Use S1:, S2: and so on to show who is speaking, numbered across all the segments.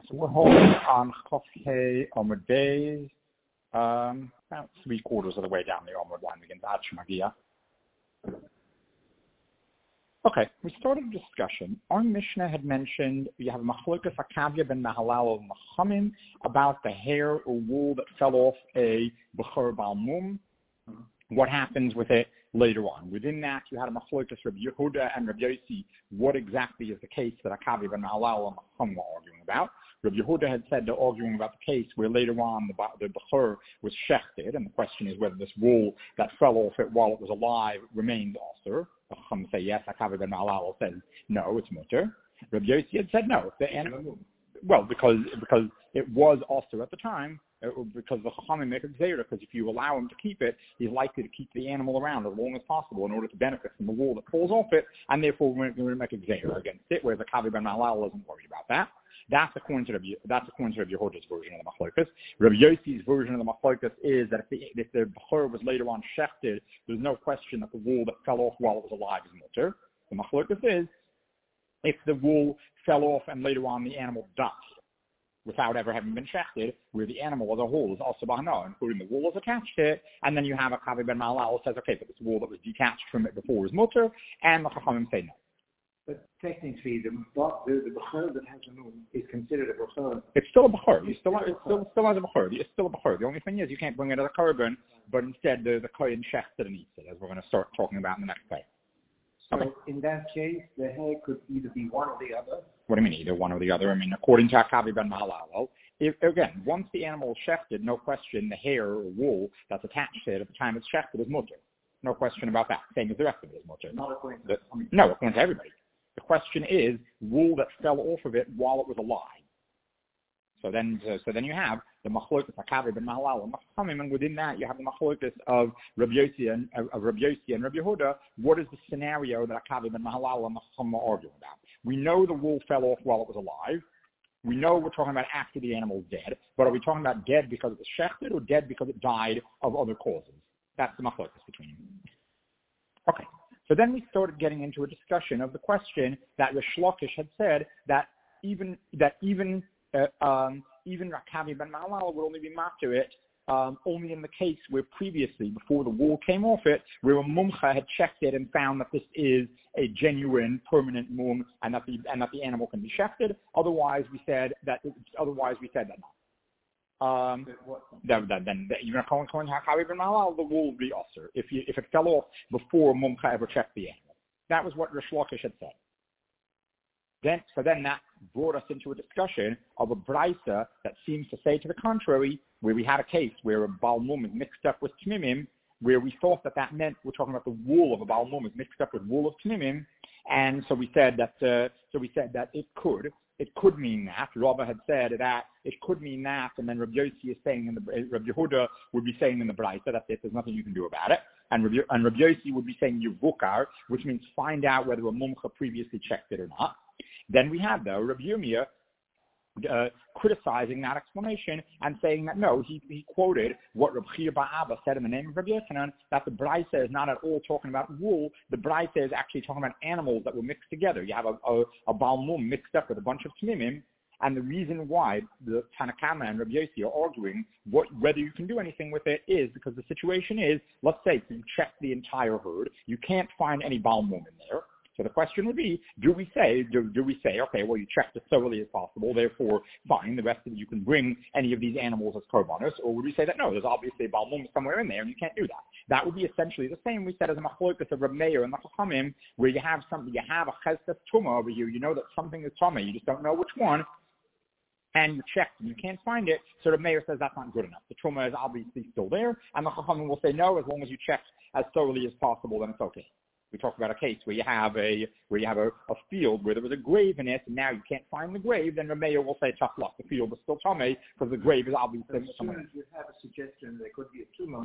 S1: So we're holding on Chofhei Omid Beis, about 3/4 of the way down the Omid line begins Ad Shemagia. Okay, we started a discussion. Our Mishnah had mentioned you have Machlokas Akavia ben Mahalal and Machamim about the hair or wool that fell off a Bechor Baal Mum. What happens with it later on? Within that, you had a Machlokas Rabbi Yehuda and Rabbi Yossi. What exactly is the case that Akavia ben Mahalal and Machamim were arguing about? Rabbi Yehuda had said they're arguing about the case where later on the Bechor was shechted, and the question is whether this wool that fell off it while it was alive remained also. The Chacham say yes, Akavia ben Mahalal said no, it's mutter. Rabbi Yossi had said no. Because it was also at the time, because the Chachamim make a gzeira, because if you allow him to keep it, he's likely to keep the animal around as long as possible in order to benefit from the wool that falls off it, and therefore we're going to make a gzeira against it, whereas Akavia ben Mahalal isn't worried about that. That's according to Yehuda's version of the Machlokas. Rabbi Yossi's version of the Machlokas is that if the Bechor was later on shechted, there's no question that the wool that fell off while it was alive is mutter. The Machlokas is if the wool fell off and later on the animal died without ever having been shechted, where the animal as a whole is also bahana, including the wool is attached to it, and then you have a Akavia ben Mahalal says, okay, but this wool that was detached from it before is mutter, and the Chachamim say no.
S2: But technically, the Bechor that has a moon is considered a Bechor.
S1: It's still a Bechor. It still has a Bechor. It's still a Bechor. The only thing is you can't bring it as a korban, but instead the kohen shechted and eats it, as we're going to start talking about in the next day.
S2: So in that case, the hair could either be one or the other?
S1: What do you mean, either one or the other? I mean, according to Akavia ben Mahalal, again, once the animal is shechted, no question, the hair or wool that's attached to it at the time it's shechted is mutter. No question about that. Same as the rest of it is mutter.
S2: Not according to
S1: No, according to everybody. The question is wool that fell off of it while it was alive. So then you have the machlokas Akavia ben Mahalal and Machamim, and within that you have the machlokas of Rabbi Yossi and Rabbi Yehuda. What is the scenario that Akavia ben Mahalal and Machamim are arguing about? We know the wool fell off while it was alive. We know we're talking about after the animal's dead, but are we talking about dead because it was shechted or dead because it died of other causes? That's the machlokas between them. Okay. So then we started getting into a discussion of the question that Rish Lakish had said that even Akavia ben Mahalal would only be marked to it only in the case where previously, before the wool came off it, where a mumcha had checked it and found that this is a genuine permanent mum and that the animal can be shechted. Otherwise, we said that not. Then even according to Akavia ben Mahalal, the wool would be usher if it fell off before a mumcha ever checked the animal. That was what Rish Lakish had said. Then that brought us into a discussion of a brisa that seems to say to the contrary, where we had a case where a Baal Mum is mixed up with Tmimim, where we thought that meant we're talking about the wool of a Baal Mum is mixed up with wool of Tmimim, and so we said that it could mean that. Rabba had said that it could mean that, and then Rabbi Yossi is saying Rabbi Yehuda would be saying in the brisa, that's it, there's nothing you can do about it. And Rabbi Yossi would be saying yivukar, which means find out whether a mumcha previously checked it or not. Then we have, though, Rabbi Yirmiyah criticizing that explanation and saying that, no, he quoted what Rabbi Chia bar Abba said in the name of Rabbi Yochanan, that the brisa is not at all talking about wool. The brisa is actually talking about animals that were mixed together. You have a Baal Mum mixed up with a bunch of Tmimim, and the reason why the Tanakama and Rabbi Yossi are arguing whether you can do anything with it is because the situation is, let's say you check the entire herd, you can't find any Baal Mum in there. So the question would be, do we say, okay, well, you checked it so early as possible, therefore, fine, the rest of it, you can bring any of these animals as korbanos, or would we say that, no, there's obviously a Baal Mum somewhere in there, and you can't do that? That would be essentially the same we said as a machlokas of Reb Meir and the Chachamim, where you have a chesed tumah over here, you know that something is tumah, you just don't know which one, and you checked and you can't find it, so the mayor says that's not good enough. The tumah is obviously still there, and the Chachamim will say, no, as long as you check as thoroughly as possible, then it's okay. We talked about a case where you have a field where there was a grave in it, and now you can't find the grave. Then the mayor will say, "Tough luck. The field is still tummy because the grave is obviously
S2: somewhere." As soon as you have a suggestion there could be a tumor,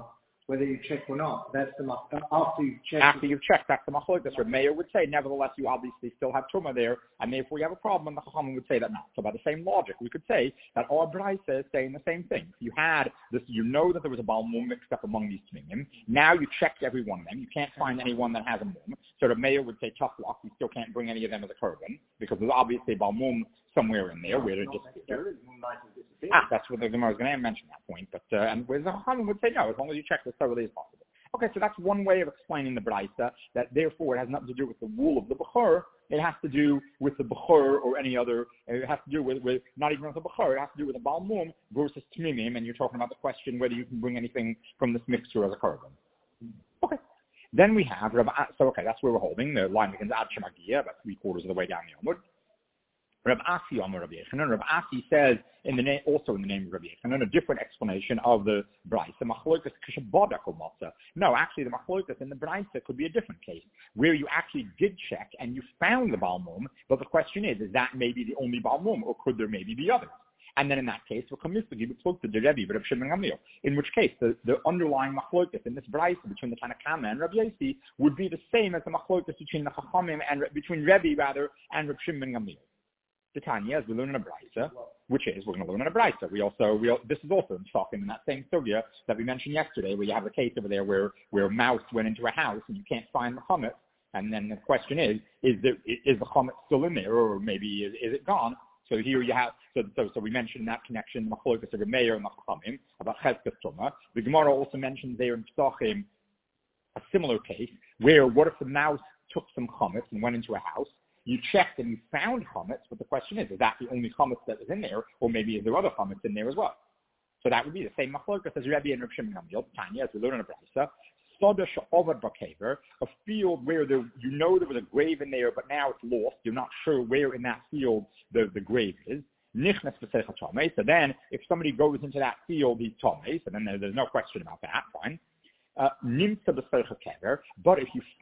S2: whether you check or not. That's the after you check.
S1: After you've checked, that's the machlokes. Reb Meir would say, nevertheless, you obviously still have truma there, and therefore you have a problem, and the chachamim would say that not. So by the same logic, we could say that our brayso is saying the same thing. If you had this, you know that there was a baal mum mixed up among these tmimim. Now you checked every one of them. You can't find anyone that has a mum. So Reb Meir would say, tough luck. You still can't bring any of them as a korban because there's obviously a baal mum somewhere in there where they're just. That's what the Gemara is going to mention that point. But and where the chachamim would say no, as long as you check as thoroughly as possible. Okay, so that's one way of explaining the Braisa, that therefore it has nothing to do with the wool of the Bechor, it has to do with the Bechor or any other, it has to do with not even with the Bechor, it has to do with the Baal Mum versus Tmimim, and you're talking about the question whether you can bring anything from this mixture as a korban. Okay. Then we have, so okay, that's where we're holding, the line begins Ad Shemagia, about 3/4 of the way down the Yomud. Rav Asi Amar Rav Yechanan. Rav Asi says also in the name of Rav Yechanan, a different explanation of the Braisa. Machlokas Kishabada Komasa. No, actually the Machlokas in the Braisa could be a different case, where you actually did check and you found the Baal Mum, but the question is that maybe the only Baal Mum, or could there maybe be others? And then in that case, in which case the underlying machlokas in this Braisa between the Tanakama and Rabbi Yossi would be the same as the machlokas between the Chachamim and between Rebbe rather and Reb Shimon ben Gamliel. The Tanya, as we learn in a Braisa, which is, we're going to learn in a Braisa. This is also talking in that same sugya that we mentioned yesterday, where you have a case over there where a mouse went into a house and you can't find the chametz, and then the question is the chametz still in there, or maybe is it gone? So here you have, so we mentioned in that connection, the machlokas of the Meir and the Chachamim, about Cheskas Tumah. The Gemara also mentions there in Pesachim a similar case, where what if the mouse took some chametz and went into a house? You checked and you found chametz, but the question is that the only chametz that was in there, or maybe is there other chametz in there as well? So that would be the same machlokas as Rebbe and Reb Shimon ben Gamliel, Tanya, as we learn in a Braisa. Soda she'ovad b'kever, a field where there was a grave in there, but now it's lost. You're not sure where in that field the grave is. Nichnas b'seicha tamei. So then, if somebody goes into that field, he's tamei. So then there's no question about that. Fine. Nimtza b'seicha kever. But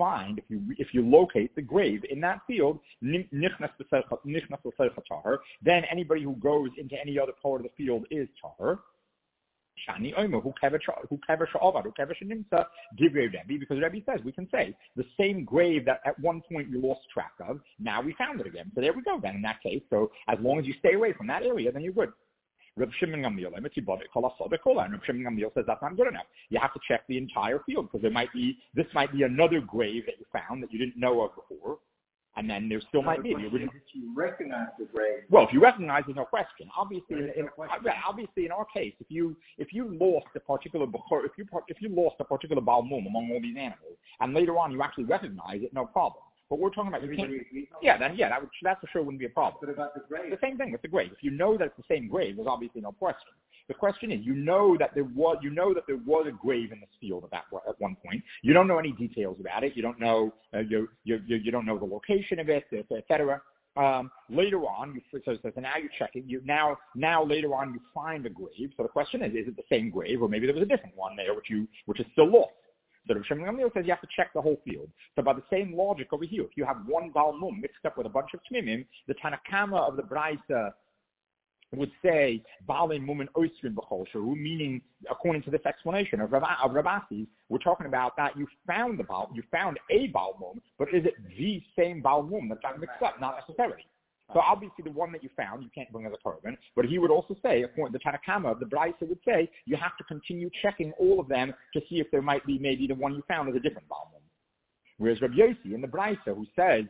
S1: if you locate the grave in that field, nichnas b'seicha tahar, then anybody who goes into any other part of the field is tahar. Shani Omer, who kever sha'avad, who kever shenimtza, divrei Rebbe, because Rebbe says we can say the same grave that at one point we lost track of, now we found it again. So there we go then in that case. So as long as you stay away from that area, then you're good. Reb Shimon ben Gamliel, and Reb Shimon ben Gamliel says that's not good enough. You have to check the entire field, because this might be another grave that you found that you didn't know of before. And then there still might be the original.
S2: If you recognize the grave.
S1: Well, if you recognize, there's no question. Obviously, obviously, in our case, if you lost a particular if you lost a particular Baal Mum among all these animals, and later on you actually recognize it, no problem. But we're talking about that for sure wouldn't be a problem.
S2: But about the grave,
S1: the same thing with the grave. If you know that it's the same grave, there's obviously no question. The question is, you know that there was a grave in this field at one point. You don't know any details about it. You don't know you don't know the location of it, etc. Later on, so now you're checking. Now later on you find a grave. So the question is it the same grave, or maybe there was a different one there which is still lost? So Reb Shimon ben Gamliel says you have to check the whole field. So by the same logic over here, if you have one Baal Mum mixed up with a bunch of Tmimim, the Tanakama of the Braisa would say Baalei Mum and Oisrin b'chol shehu, meaning according to this explanation of Rav Asi, we're talking about that you found a Baal Mum, but is it the same Baal Mum that got mixed up? Not necessarily. So obviously the one that you found, you can't bring as a korban, but he would also say, according to the Tanakama of the Braisa would say, you have to continue checking all of them to see if there might be maybe the one you found is a different Baal Mum. Whereas Rabbi Yossi in the Braisa who says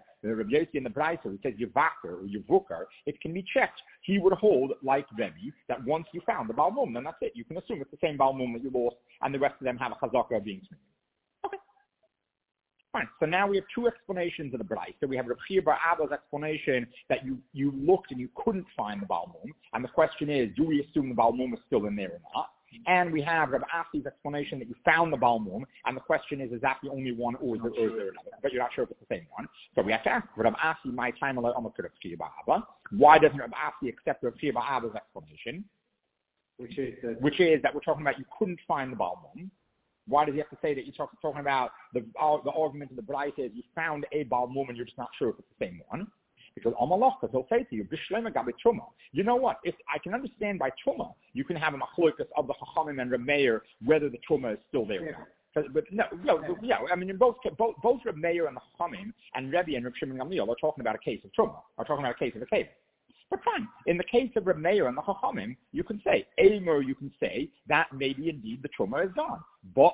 S1: Yivakar or Yivukar, it can be checked. He would hold, like Rebbe, that once you found the Baal Mum, then that's it. You can assume it's the same Baal Mum that you lost, and the rest of them have a chazaka of being smooth. Okay. Fine. So now we have two explanations of the Braisa. We have Reb Chia bar Abba's explanation that you looked and you couldn't find the Baal Mum, and the question is, do we assume the Baal Mum is still in there or not? And we have Rabbi Asi's explanation that you found the Baal Mum, and the question is that the only one, or is there another? But you're not sure if it's the same one. So we have to ask, Rabbi Asi, my time alone, why doesn't Rabbi Asi accept Rabbi Chia bar Abba's explanation? Which is that we're talking about you couldn't find the Baal Mum. Why does he have to say that you're talking about the argument of the Braisa is you found a Baal Mum and you're just not sure if it's the same one? Because because he'll say to you, you know what? If I can understand by Truma, you can have a machlokas of the Chachamim and Reb Meir whether the Truma is still there or not. but yeah. I mean, in both Reb Meir and the Chachamim and Rebbe and Reb Shimon Gamliel are talking about a case of truma, are talking about a case of a cave. But fine, in the case of Reb Meir and the Chachamim, you can say you can say that maybe indeed the truma is gone. But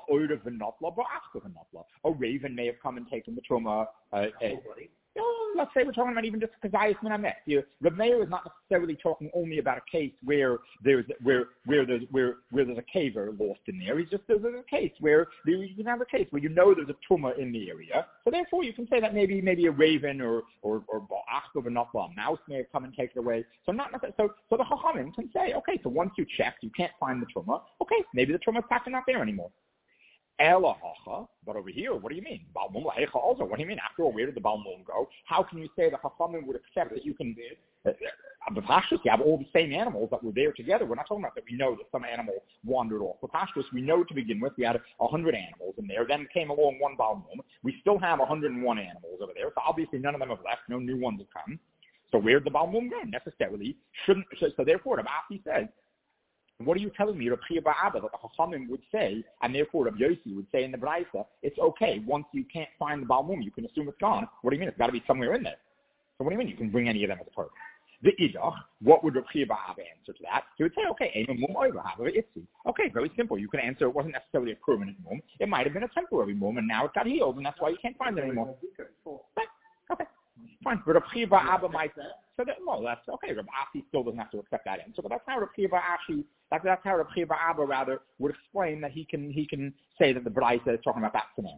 S1: a raven may have come and taken the truma. Let's say we're talking about even just Kazayas Minamet. Reb Meir is not necessarily talking only about a case where there's a caver lost in there. He's just there's a case where you can have a case where you know there's a truma in the area. So therefore, you can say that maybe a raven or a mouse may have come and taken it away. So not so the Chachamim can say, okay, so once you check, you can't find the truma. Okay, maybe the truma is not there anymore. But over here, what do you mean? Also, what do you mean? After all, where did the Balmum go? How can you say the Chachamim would accept that you can... The Pashtus, you have all the same animals that were there together. We're not talking about that we know that some animal wandered off. The Pashtus, we know to begin with, we had 100 animals in there. Then came along one Balmum. We still have 101 animals over there. So obviously none of them have left. No new ones have come. So where did the Balmum go? Necessarily shouldn't... So therefore, the Abasi says, what are you telling me, Reb Chia Bar Abba, that the Chachamim would say, and therefore Reb Yossi would say in the Braisa, it's okay, once you can't find the Balmum, you can assume it's gone. What do you mean? It's got to be somewhere in there. So what do you mean you can bring any of them as a part? The Idach, what would Reb Chia Bar Abba answer to that? He would say, okay, okay, very simple. You can answer it wasn't necessarily a permanent mum. It might have been a temporary mum, and now it got healed, and that's why you can't find it anymore. Okay. Fine, but Reb Chia Bar Abba might say, that's okay. Reb Asi still doesn't have to accept that answer, but that's how Reb Chia Bar Abba rather would explain that he can say that the Braisa is talking about that scenario.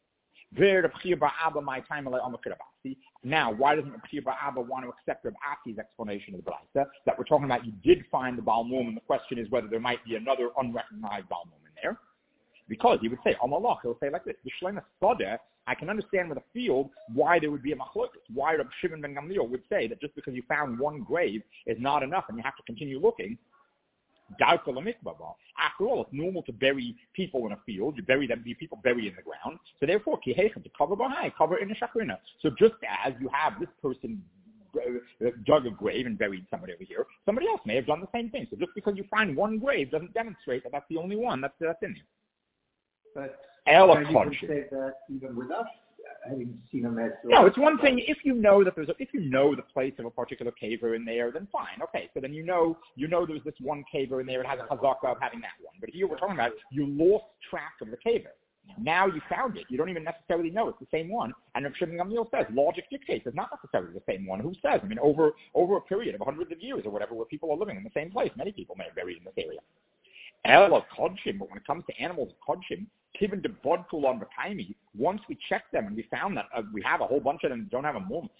S1: Now, why doesn't Reb Chia Bar Abba want to accept Reb Asi's explanation of the Braisa that we're talking about? You did find the Balmum, and the question is whether there might be another unrecognized Balmum in there. Because he would say, he'll say like this, I can understand with a field why there would be a machlokas, why Reb Shimon ben Gamliel would say that just because you found one grave is not enough and you have to continue looking. After all, it's normal to bury people in a field. You bury them, people bury in the ground. So therefore, to cover in a shakrina. So just as you have this person dug a grave and buried somebody over here, somebody else may have done the same thing. So just because you find one grave doesn't demonstrate that that's the only one that's in there.
S2: But you can say that even without having seen a mess.
S1: No, it's one thing if you know that if you know the place of a particular caver in there, then fine, okay. So then you know there's this one caver in there. It has a hazaka of having that one. But here we're talking about you lost track of the caver. Now you found it. You don't even necessarily know it's the same one. And Reb Shimon Gamliel says logic dictates it's not necessarily the same one. Who says? I mean, over a period of hundreds of years or whatever, where people are living in the same place, many people may have buried in this area. But when it comes to animals of kodshim, given the bodkul on Rakaimi, once we check them and we found that we have a whole bunch of them that don't have a mum,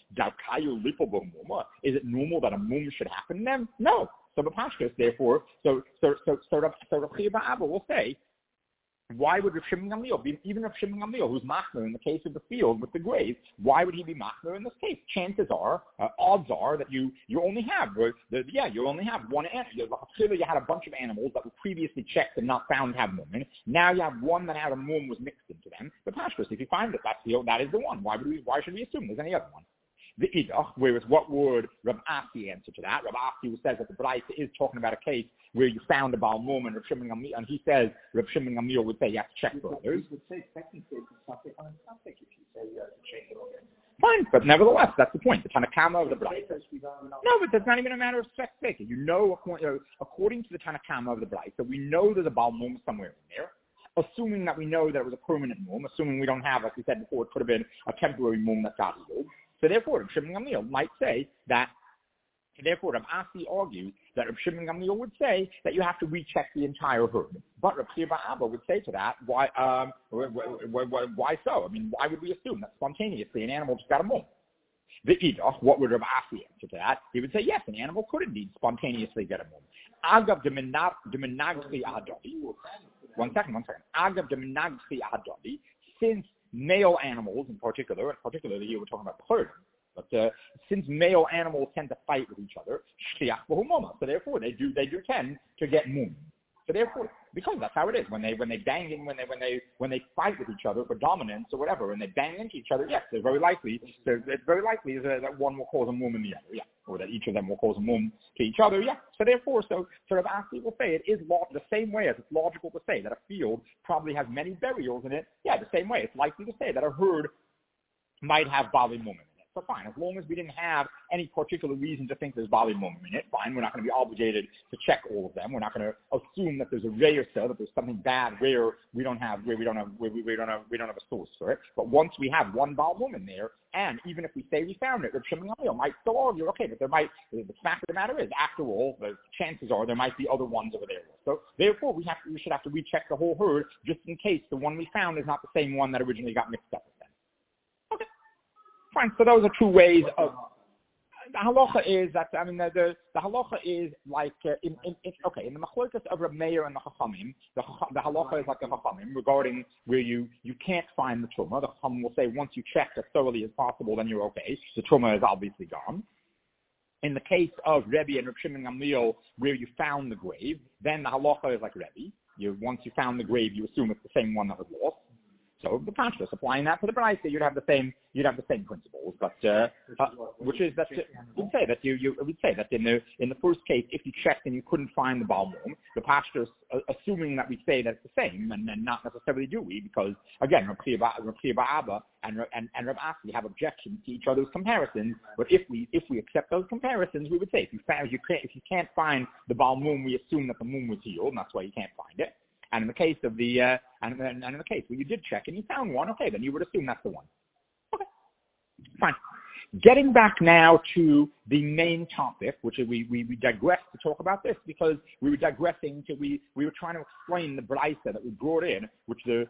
S1: is it normal that a mum should happen to them? No. So the Pashtus, therefore, so Reb Chia Bar Abba will say, why would Reb Shimon Gamliel, even Reb Shimon Gamliel, who's machmer in the case of the field with the grave, why would he be machmer in this case? Chances are, odds are that you only have, you only have one animal. Clearly you had a bunch of animals that were previously checked and not found to have mum. Now you have one that had a mum was mixed into them. The Pashtus, if you find that that is the one, why should we assume there's any other one? The Idach, whereas what would Reb Asi answer to that? Reb Asi says that the Braisa is talking about a case where you found a Balmum and Reb Shimon Gamliel, and he says Reb Shimon Gamliel would say you have to check for others.
S2: He would say technically it's something on something if you say you have to check it again.
S1: Fine, but nevertheless, that's the point. The Tanakama of the Braisa. No, but that's not even a matter of speculation. You know, according to the Tanakama of the Braisa, we know there's a Balmum somewhere in there. Assuming that we know that it was a permanent mum, assuming we don't have, like we said before, it could have been a temporary mum that got healed. So therefore, Reb Shimon Gamliel might say that, therefore, Reb Asi argues that Reb Shimon Gamliel would say that you have to recheck the entire herd. But Reb Chia Bar Abba would say to that, why so? I mean, why would we assume that spontaneously an animal just got a mum? The Idach, what would Reb Asi answer to that? He would say, yes, an animal could indeed spontaneously get a mum. Agav de menagsi ahadavi. One second. Agav de menagsi ahadavi, since male animals in particular, and particularly here we're talking about the herd, but since male animals tend to fight with each other, so therefore they do tend to get mum. So therefore, because that's how it is. When they bang, when they fight with each other for dominance or whatever, and they bang into each other, yes, it's very likely that one will cause a mum in the other, yeah, or that each of them will cause a mum to each other, yeah. So therefore, Rav Asi will say it is the same way as it's logical to say that a field probably has many burials in it. Yeah, the same way it's likely to say that a herd might have Bali mum in it. So fine, as long as we didn't have any particular reason to think there's Bali mum in it, fine, we're not going to be obligated to check all of them. We're not going to assume that there's a rare cell, that there's something bad where we don't have a source for it. But once we have one Bali mum in there, and even if we say we found it, Reb Shimon Gamliel might still argue, okay, but the fact of the matter is, after all, the chances are there might be other ones over there. So therefore, we should have to recheck the whole herd just in case the one we found is not the same one that originally got mixed up with them. Okay. Fine, so those are two ways of. The halacha is that the halacha is like in the machlokes of Reb Meir and the Chachamim, the halacha is like the Chachamim regarding where you can't find the truma. The Chachamim will say once you check as thoroughly as possible, then you're okay. The truma is obviously gone. In the case of Rebbe and Reb Shimon Gamliel, where you found the grave, then the halacha is like Rebbe. Once you found the grave, you assume it's the same one that was lost. So the Pashtus, applying that to the Braisa, you'd have the same principles, but which is that we'd say that we'd say that in the first case, if you checked and you couldn't find the Baal Mum, the Pashtus, assuming that we say that it's the same, and not necessarily do we, because again, Rav Chia Ba'aba and Rav Asi have objections to each other's comparisons. But if we accept those comparisons, we would say if you can't find the Baal Mum, we assume that the Mum was healed, and that's why you can't find it. And in the case of and in the case where you did check and you found one, okay, then you would assume that's the one. Okay, fine. Getting back now to the main topic, which is we digressed to talk about this because we were digressing to we were trying to explain the Braisa that we brought in, which the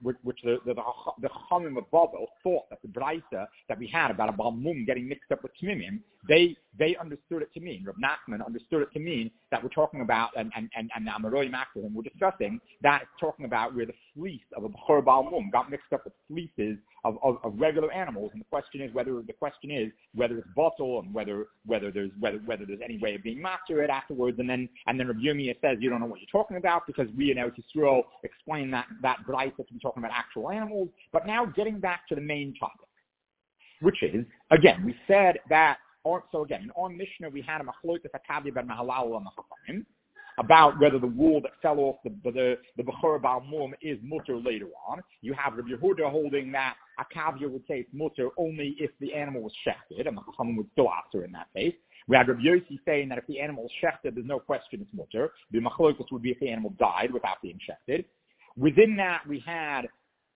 S1: Chachamim of Bavel thought that the Braisa that we had about a Baal Mum getting mixed up with Tmimim, they understood it to mean, Rav Nachman understood it to mean that we're talking about, and the Amaroi Maxim we're discussing, that it's talking about where the fleece of a Bechor Baal Mum got mixed up with fleeces of regular animals, and the question is whether it's bottle and whether there's any way of being master it afterwards, and then Rav Yirmiyah says you don't know what you're talking about because we in Eretz Yisrael explain that Braisa to be talking about actual animals. But now getting back to the main topic, which is again we said that. So again, in our Mishnah, we had a machlokes HaKavya ben Mahalal and the Chachamim about whether the wool that fell off the Bechor Baal Mum is mutter later on. You have Rabbi Yehuda holding that HaKavya would say it's mutter only if the animal was shechted, and the Chachamim would still answer in that case. We had Rabbi Yossi saying that if the animal is shechted, there's no question it's mutter. The machlokes would be if the animal died without being shechted. Within that, we had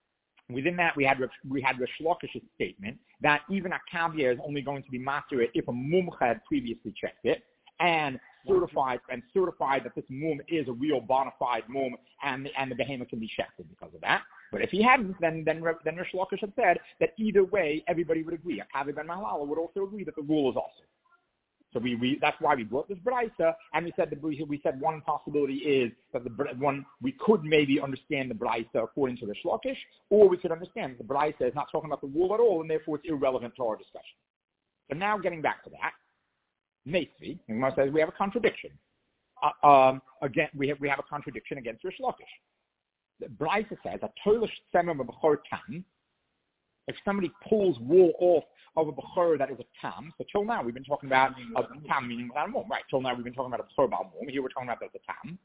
S1: Rish Lakish's statement that even a kavya is only going to be master if a mumcha had previously checked it and certified that this mum is a real bona fide mum and the behemoth can be shechted because of that. But if he hadn't, then Rish Lakish had said that either way everybody would agree. A Kavya ben Mahalal would also agree that the rule is also. So that's why we brought this Braisa, and we said one possibility is that we could maybe understand the Braisa according to Rish Lakish, or we could understand that the Braisa is not talking about the rule at all, and therefore it's irrelevant to our discussion. So now getting back to that, Meisvi, Gemara says we have a contradiction. Again, we have a contradiction against Rish Lakish. The Braisa says that Toilish Semem B'chor Tam, if somebody pulls wool off of a Bechor that is a Tam, so till now we've been talking about a Tam meaning without a Mum, right? Till now we've been talking about a Bechor Baal Mum. Here we're talking about the Tam.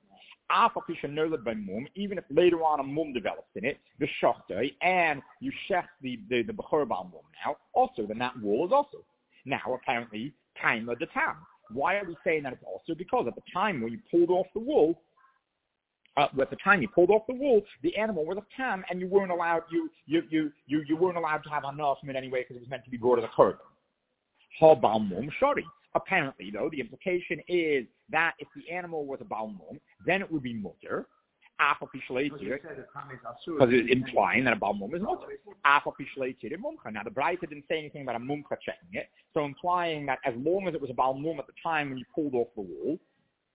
S1: Even if later on a Mum develops in it, the Shochtei, and you chef the Bechor Baal Mum now, also then that wool is also. Now apparently, time of the Tam. Why are we saying that it's also? Because at the time when you pulled off the wool, at the time you pulled off the wool, the animal was a tam, and you weren't allowed you weren't allowed to have enough from it anyway because it was meant to be brought as a korban. Ha Baal Mum shari. Apparently, though, the implication is that if the animal was a Baal Mum, then it would be mutter. Because it's implying that a Baal Mum is mutter. Now the Braisa didn't say anything about a mumcha checking it, so implying that as long as it was a Baal Mum at the time when you pulled off the wool,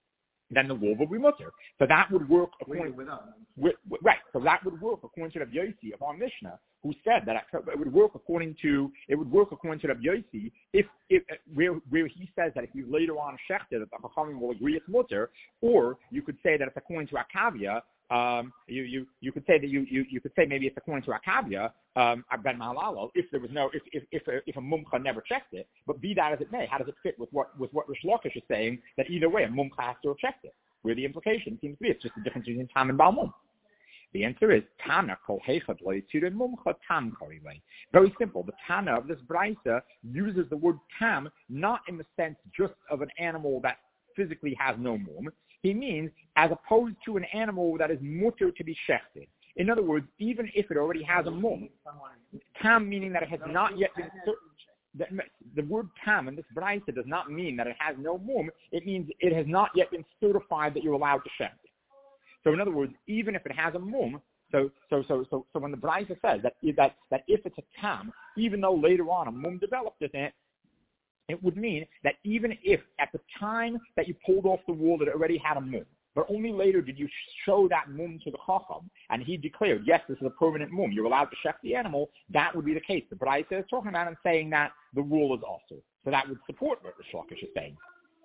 S1: then the wool will be mutter. So that would work according right. So that would work according to Rabbi Yossi of our Mishnah, who said that it would work according to Rabbi Yossi if where he says that if you later on shechted that the Chachamim will agree it's mutter, or you could say that it's according to Akavia. You could say that you could say maybe it's according to Akavia ben Mahalalo if there was no if a mumcha never checked it. But be that as it may, how does it fit with what Rish Lakish is saying, that either way a mumcha has to have checked it? Where the implication seems to be it's just the difference between tam and Baal Mum. The answer is Tana kol heichad lo yitzira mumcha tam korilei. Very simple. The Tana of this brisa uses the word tam not in the sense just of an animal that physically has no mum. He means as opposed to an animal that is mutter to be shechted. In other words, even if it already has a mum, tam meaning that it has not yet been. The word tam in this brisa does not mean that it has no mum. It means it has not yet been certified that you're allowed to shecht it. So in other words, even if it has a mum, so when the brisa says that if it's a tam, even though later on a mum developed in it, it would mean that even if at the time that you pulled off the wool that it already had a mum, but only later did you show that mum to the chacham, and he declared, yes, this is a permanent mum, you're allowed to shecht the animal, that would be the case. The brisa is talking about and saying that the wool is also. So that would support what Rish Lakish is saying.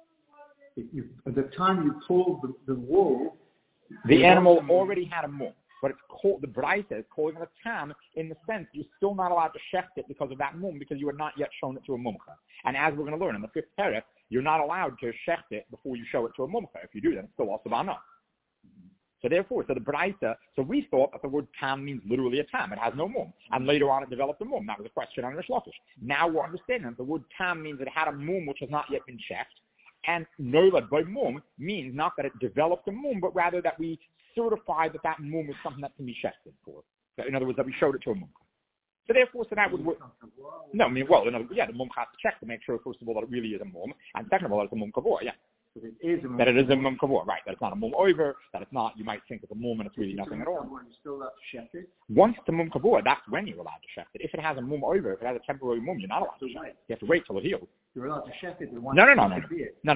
S2: At the time you pulled the wool,
S1: the animal already had a mum. But it's called, the brisa is calling it a tam in the sense you're still not allowed to shecht it because of that mum, because you had not yet shown it to a mumcha. And as we're going to learn in the fifth parak, you're not allowed to shecht it before you show it to a mumcha. If you do, then it's still also bana. So therefore, the brisa, so we thought that the word tam means literally a tam. It has no mum. And later on it developed a mum. That was a question on Rish Lakish. Now we're understanding that the word tam means it had a mum which has not yet been checked. And noilad by mum means not that it developed a mum, but rather that we certified that mum is something that can be shechted for. In other words, that we showed it to a mum. So therefore, that would work. No, I mean, well, the mum has to check to make sure, first of all, that it really is a mum, and second of all, that it's a mum kavor, yeah. That it is a mum kavor, right, that it's not a mum over, that it's not, you might think it's a mum and it's really nothing at all. Once it's a mum kavor, that's when you're allowed to shecht it. If it has a mum over, if it has a temporary mum, you're not allowed to shecht it. You have to wait till it heals.
S2: You're allowed to shecht it.
S1: No.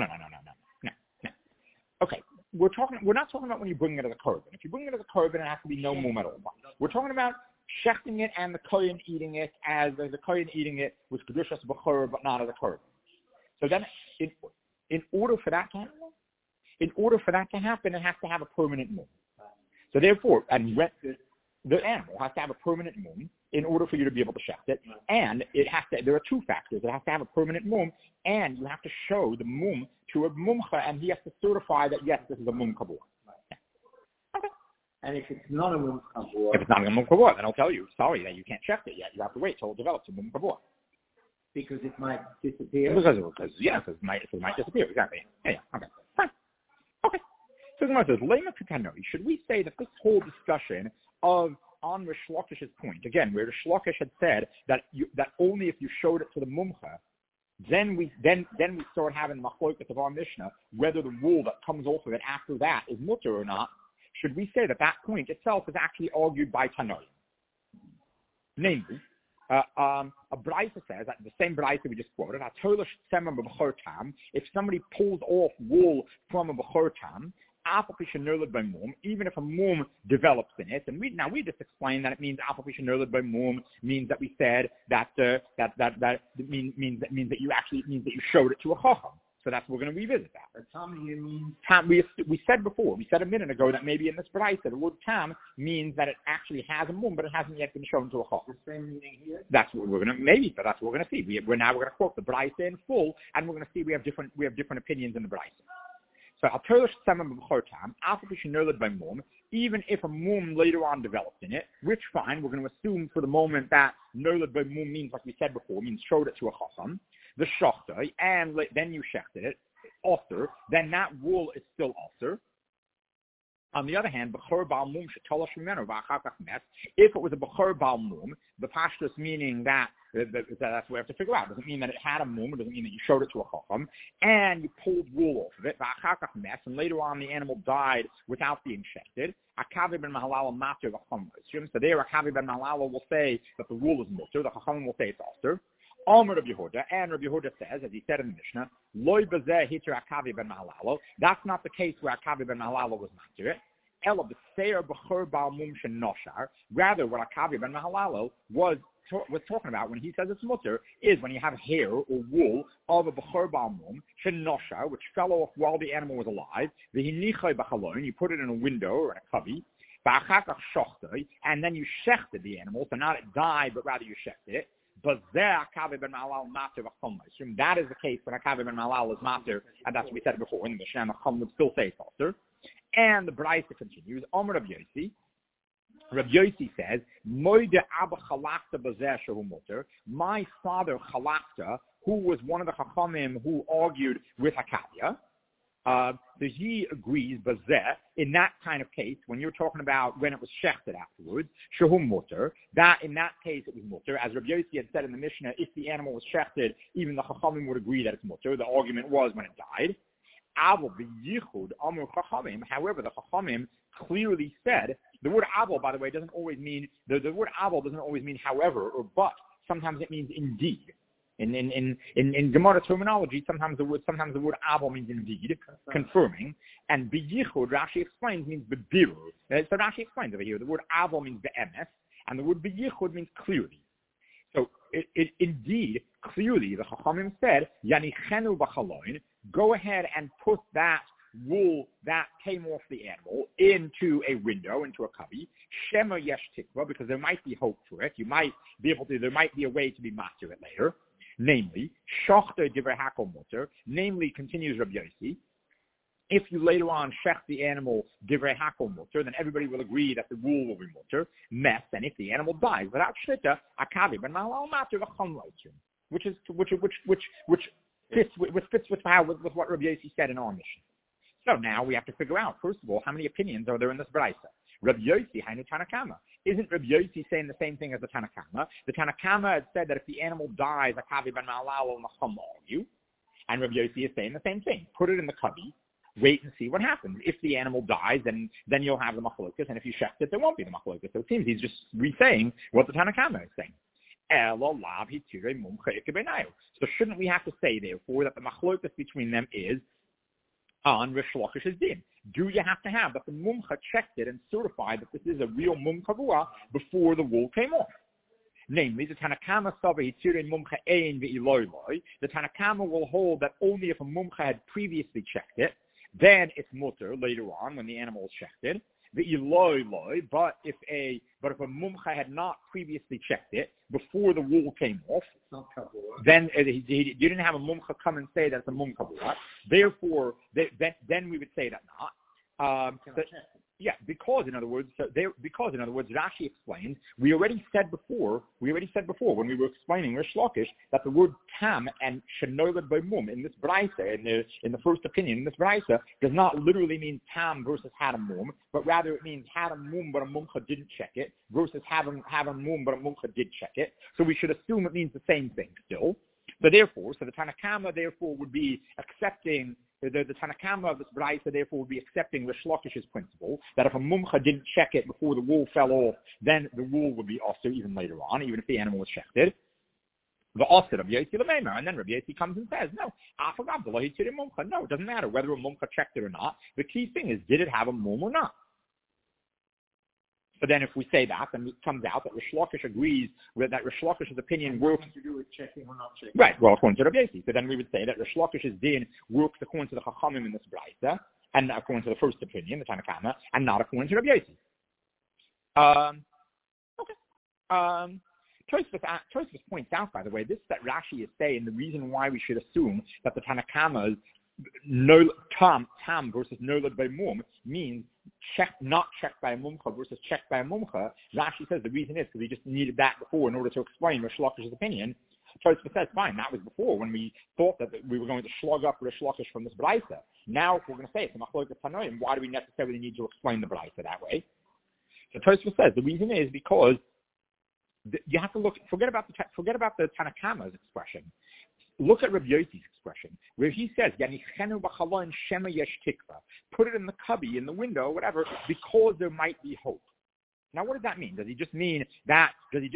S1: Okay. We're not talking about when you bring it as a korban. If you bring it as a korban, it has to be no mum at all. We're talking about shechting it and the kohen eating it as the kohen eating it with kedushas b'chor, but not as a korban. So then, in order for that to happen, it has to have a permanent mum. So therefore, the animal has to have a permanent mum in order for you to be able to shecht it, and it has to. There are two factors. It has to have a permanent mum, and you have to show the mum to a mumcha, and he has to certify that yes, this is a mum kabur. Yeah. Okay.
S2: And if it's not a mum kabur,
S1: then I'll tell you, sorry, that you can't shecht it yet. You have to wait till it develops a mum kabur.
S2: Because it might disappear.
S1: Because it might disappear. Exactly. Yeah. Okay. Fine. Okay. So the Gemara says, Lema Katanoi, should we say that this whole discussion of on Rish Lakish's point, again, where Rish Lakish had said that only if you showed it to the mumcha, then we start having machlokas of our Mishnah, whether the wool that comes off of it after that is mutter or not, should we say that point itself is actually argued by Tanoi? Namely, a brisa says, that the same brisa we just quoted, if somebody pulls off wool from a b'chor tam, even if a mum develops in it, and we just explained that it means by mum means that we said that means that you showed it to a chacham. So that's we're going to revisit that. Tam, we said before, we said a minute ago that maybe in this brisa the word tam means that it actually has a mum, but it hasn't yet been shown to a chacham.
S2: The same meaning here.
S1: That's what we're going to but that's what we're going to see. We're going to quote the brisa in full, and we're going to see we have different opinions in the brisa. So even if a mum later on developed in it, which fine, we're going to assume for the moment that nolad by mum means, like we said before, means showed it to a chacham, the shochter, and then you shechted it, also, then that wool is still also. On the other hand, b'chor bal mum shetolosh mimenu v'achar kach met. If it was a b'chor bal mum, the pashtus meaning that that's what we have to figure out. It doesn't mean that it had a mum. It doesn't mean that you showed it to a chacham and you pulled wool off of it. V'achar kach met, and later on the animal died without being shechted. Akavi ben mahalal matur v'cham. So there, Akavi ben mahalal will say that the wool is mutter. The chacham will say it's also. Omer Rabbi Yehuda, and Rabbi Yehuda says, as he said in the Mishnah, Loi bezeh hitir Akavi ben Mahalalo. That's not the case where Akavi ben Mahalalo was matir it. Ela b'seir b'chur ba'al mum shen noshar. Rather, what Akavi ben Mahalalo was talking about when he says it's mutter is when you have hair or wool of a b'chur ba'al mum shen noshar, which fell off while the animal was alive. V'hinichai b'chalon. You put it in a window or in a cubby. And then you shechted the animal, so not it died, but rather you shechted it. That is the case when Akavi ben Malal is master, and that's what we said before. In the Mishnah, Chum would still say salter. And the Braisa continues. Omer Rabbi Yossi. Rabbi Yossi says, my father Chalakta, who was one of the Chachamim who argued with Akavia, so he agrees, bazeh, in that kind of case, when you're talking about when it was shechted afterwards, shehum mutter, that in that case it was mutter. As Rabbi Yossi had said in the Mishnah, if the animal was shechted, even the chachamim would agree that it's mutter. The argument was when it died. However, the chachamim clearly said, the word aval, by the way, doesn't always mean, the word aval doesn't always mean however or but. Sometimes it means indeed. In Gemara terminology, sometimes the word aval means indeed, confirming, and biyichud, Rashi explains, means bebiru. So Rashi explains over here, the word aval means be'emes, and the word biyichud means clearly. So it indeed, clearly, the Chachamim said, yanichenu b'chaloin, go ahead and put that wool that came off the animal into a window, into a cubby, shema yesh tikva, because there might be hope for it. You might be able to, there might be a way to be master it later. Namely, shochter divrei hakel mutter, namely, continues Rabbi Yossi, if you later on shech the animal divrei hakel mutter, then everybody will agree that the wool will be mutter, mess, and if the animal dies without shita, akavi ben malal matter v'chon loitrim, which fits with what Rabbi Yossi said in our mission. So now we have to figure out, first of all, how many opinions are there in this Braisa? Rabbi Yossi, Hainu Tanakama. Isn't Rabbi Yossi saying the same thing as the Tanakama? The Tanakama had said that if the animal dies, Akavi ben Malal will nacham you. And Rabbi Yossi is saying the same thing. Put it in the cubby, wait and see what happens. If the animal dies, then you'll have the machlokas, and if you shecht it, there won't be the machlokas. So it seems he's just re-saying what the Tanakama is saying. So shouldn't we have to say, therefore, that the machlokas between them is on Rish Lakish's din? Do you have to have that the mumcha checked it and certified that this is a real mum kavua before the wool came off? Namely, the Tanakama Sava Hitzire Mumcha Ein Ve'iloiloi. The Tanakama will hold that only if a mumcha had previously checked it, then it's mutter later on when the animal is checked it. Ve'iloiloi, but if a mumcha had not previously checked it before the wool came off, then you didn't have a mumcha come and say that it's a mum kavua. Therefore, then we would say that not. Because in other words, Rashi explains. We already said before when we were explaining Rish Lakish that the word tam and shenoiled by mum in this brayse, in the first opinion in this brayse, does not literally mean tam versus had a mum, but rather it means had a mum but a mumcha didn't check it versus have a mum but a mumcha did check it. So we should assume it means the same thing still. So the Tanakama therefore would be accepting. The Tanakama of this Braisa therefore would be accepting Rish Lakish's principle that if a mumcha didn't check it before the wool fell off, then the wool would be also even later on, even if the animal was shechted. The Osir of Yossi Lemeimer, and then Rabbi Yossi comes and says, no, it doesn't matter whether a mumcha checked it or not. The key thing is, did it have a mum or not? So then if we say that, then it comes out that Rish Lakish agrees with that Rish Lakish's opinion works.
S2: To do with checking or not checking.
S1: Right, well, according to Rabbi Yossi. So then we would say that Rish Lakish's din works according to the Chachamim in this Braisa, and according to the first opinion, the Tanakama, and not according to Rabbi Yossi. Tosfos points out, by the way, this that Rashi is saying, the reason why we should assume that the Tanakama's tam versus nolad by mum means not checked by a mumcha versus checked by a mumcha. Rashi says the reason is because he just needed that before in order to explain Rish Lakish's opinion. Tosfos says, fine, that was before when we thought that we were going to slug up Rish Lakish from this Braisa. Now, if we're going to say it's a machlokas tanoim, why do we necessarily need to explain the Braisa that way? So Tosfos says the reason is because you have to forget about the Tanakama's expression. Look at Rabbi Yossi's expression, where he says, "Yanichenu b'chalon shema yesh tikva." Put it in the cubby, in the window, whatever, because there might be hope. Now, what does that mean? Does he just mean that you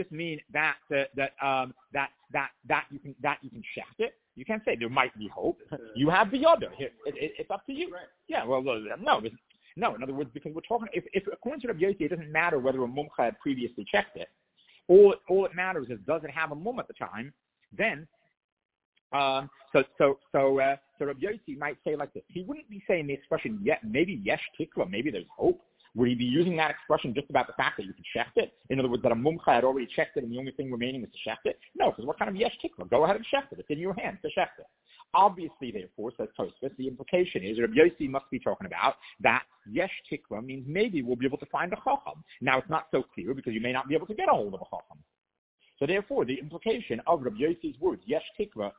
S1: can shecht it? You can't say there might be hope. You have the other. It's up to you.
S2: Right.
S1: Yeah. Well, no. In other words, because we're talking, if according to Rabbi Yossi, it doesn't matter whether a mumcha had previously checked it. All it matters is does it have a mum at the time? Then, so Rabbi Yossi might say like this. He wouldn't be saying the expression yet. Maybe yesh tikva. Maybe there's hope. Would he be using that expression just about the fact that you can shecht it? In other words, that a mumcha had already checked it and the only thing remaining is to shecht it? No, because what kind of yesh tikva? Go ahead and shecht it. It's in your hands to shecht it. Obviously, therefore, says Tosfos, the implication is Rabbi Yossi must be talking about that yesh tikva means maybe we'll be able to find a chacham. Now, it's not so clear because you may not be able to get a hold of a chacham. So therefore, the implication of Rabbi Yossi's words, yesh tikva,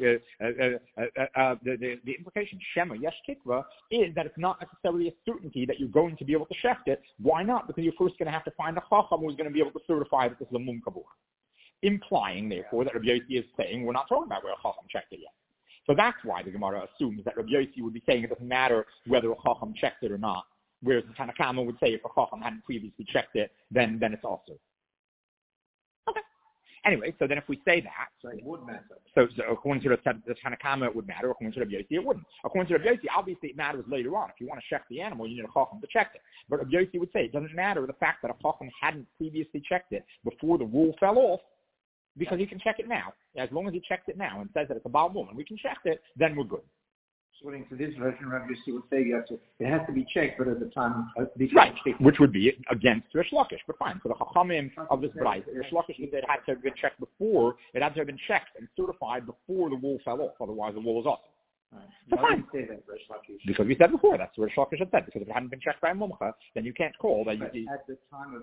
S1: the implication, shema yesh tikva, is that it's not necessarily a certainty that you're going to be able to shecht it. Why not? Because you're first going to have to find a chacham who's going to be able to certify that this is a mum kabur. Implying, therefore, that Rabbi Yossi is saying we're not talking about where a chacham checked it yet. So that's why the Gemara assumes that Rabbi Yossi would be saying it doesn't matter whether a chacham checked it or not, whereas the Tanna Kama would say if a chacham hadn't previously checked it, then it's also. Okay. Anyway, so then if we say that,
S2: so it would matter.
S1: So according to the Tanna Kama, it would matter. According to Rabbi Yossi, it wouldn't. According to Rabbi Yossi, obviously it matters later on. If you want to check the animal, you need a chacham to check it. But Rabbi Yossi would say it doesn't matter the fact that a chacham hadn't previously checked it before the wool fell off, because he can check it now. As long as he checks it now and says that it's a Baal Mum and we can check it, then we're good.
S2: According to this version, Rabbi Yossi would say it has to be checked, but at the time,
S1: right, which would be against Rish Lakish, but fine. So the Chachamim of this Brais, Rish Lakish would say it had to have been checked before, it had to have been checked and certified before the wool fell off, otherwise the wool is off.
S2: Right. Why did you say that, Rish Lakish?
S1: Because we said before, that's what Rish Lakish had said, because if it hadn't been checked by a Mumcha, then you can't call that.
S2: At the time of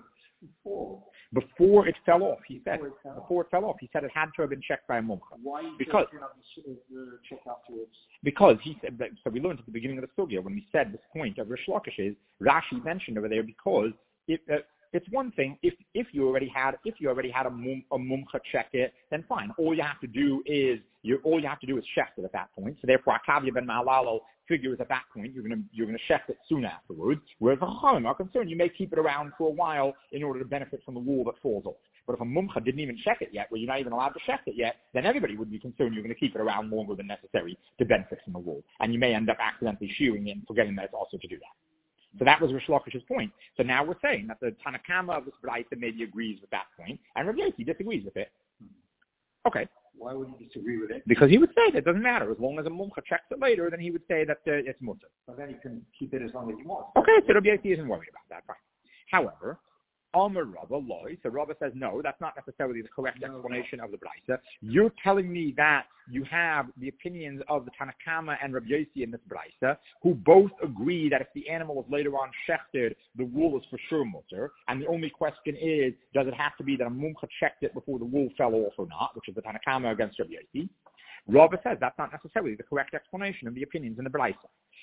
S1: before it fell off, he said. Before it fell off, he said it had to have been checked by a mumcha.
S2: Why?
S1: Because
S2: check afterwards?
S1: Because he said. So we learned at the beginning of the sugya when we said this point of Rish Lakish is Rashi mentioned over there because it's one thing if you already had a mumcha check it, then fine. All you have to do is shecht it at that point. So therefore, Akavya ben Mahalalo figures at that point you're gonna shecht it soon afterwards. Whereas the Chachamim are concerned you may keep it around for a while in order to benefit from the wool that falls off. But if a mumcha didn't even check it yet, well, you're not even allowed to shecht it yet, then everybody would be concerned you're going to keep it around longer than necessary to benefit from the wool, and you may end up accidentally shearing it and forgetting that it's also to do that. So that was Rish Lakish's point. So now we're saying that the Tanna Kama of this Braita maybe agrees with that point, and Rabbi Yossi disagrees with it. Okay.
S2: Why would you disagree with it?
S1: Because he would say that it doesn't matter. As long as a mumcha checks it later, then he would say that it's mutter.
S2: But then he can keep it as long as he wants.
S1: Okay, so Rabbi Yossi isn't worried about that. Fine. However, Amar Rabba loy. So Rabba says no, that's not necessarily the correct explanation of the Braisa. You're telling me that you have the opinions of the Tanna Kama and Rabbi Yossi in this Braisa, who both agree that if the animal is later on shechted, the wool is for sure mutter, and the only question is, does it have to be that a mumcha checked it before the wool fell off or not, which is the Tanna Kama against Rabbi Yossi. Rabba says that's not necessarily the correct explanation of the opinions in the Braisa.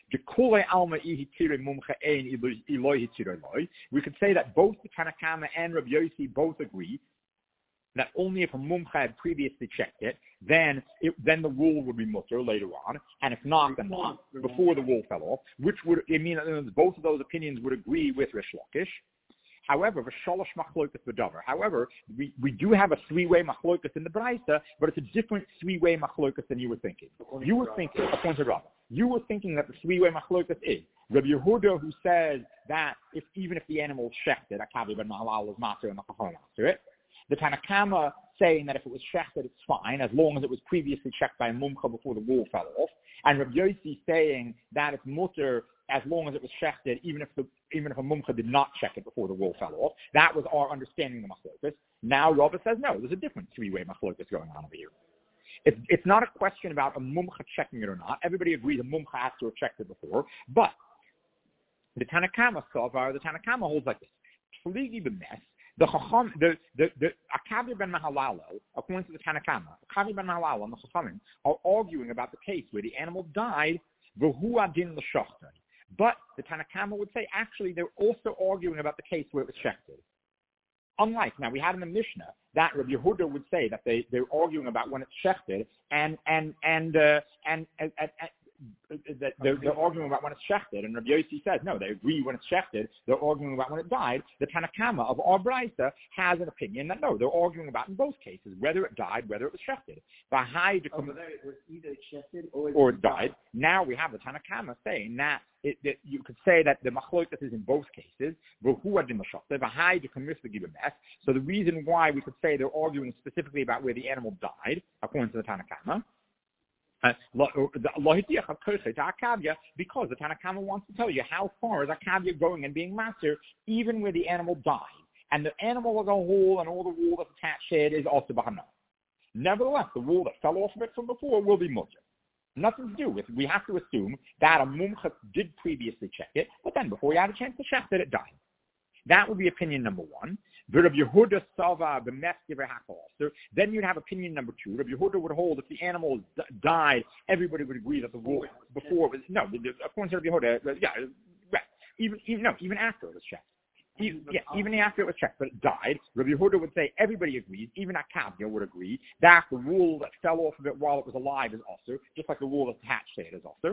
S1: We could say that both the Tanna Kama and Rabbi Yossi both agree that only if a mumcha had previously checked it, then the wool would be mutter later on, and if not, then not, before the wool fell off, which would mean that both of those opinions would agree with Rish Lakish. However, we do have a three-way machlokas in the Braisa, but it's a different three-way machlokas than you were thinking. You were thinking, according to Rabba, you were thinking that the three-way machlokas is Rabbi Yehuda, who says that even if the animal is shechted, Akavi ben Mahalal is master and the Chacham master it. The Tanna Kama saying that if it was shechted, it's fine, as long as it was previously checked by a mumcha before the wool fell off. And Rabbi Yossi saying that it's mutter as long as it was shechted, even if a mumcha did not check it before the wool fell off. That was our understanding of the machlokas. Now Rabba says no, there's a different three-way machlokas going on over here. It's not a question about a mumcha checking it or not. Everybody agrees a mumcha has to have checked it before, but the Tanna Kama holds like this. The Akavi ben Mahalalo, according to the Tanna Kama, Akavi ben Mahalalo and the Chachamim are arguing about the case where the animal died, v'hu adin l'shachter. But the Tanna Kama would say, actually, they're also arguing about the case where it was shechted. Unlike, now we had in the Mishnah that Rabbi Yehuda would say that they're arguing about when it's shechted, and that they're arguing about when it's shechted, and Rabbi Yossi says, no, they agree when it's shechted, they're arguing about when it died. The Tanna Kama of our Braisa has an opinion that no, they're arguing about in both cases, whether it died, whether it was shechted.
S2: Whether it was either shechted
S1: or it died. Now we have the Tanna Kama saying that you could say that the machlokas is in both cases. So the reason why we could say they're arguing specifically about where the animal died, according to the Tanna Kama, because the Tanna Kama wants to tell you how far is Akavya going and being master, even where the animal died. And the animal as a whole and all the wool that's attached to it is also Bahana. Nevertheless, the wool that fell off of it from before will be mutter. Nothing to do with it. We have to assume that a mumcha did previously check it, but then before he had a chance to check it, it died. That would be opinion number one. Then you'd have opinion number two. Rabbi Yehuda would hold if the animal died, everybody would agree that the wool before it was, no, according to Rabbi Yehuda, right. Even after it was checked. Even after it was checked, but it died, Rabbi Yehuda would say everybody agrees, even Akavya would agree, that the wool that fell off of it while it was alive is also, just like the wool that's attached to it is also.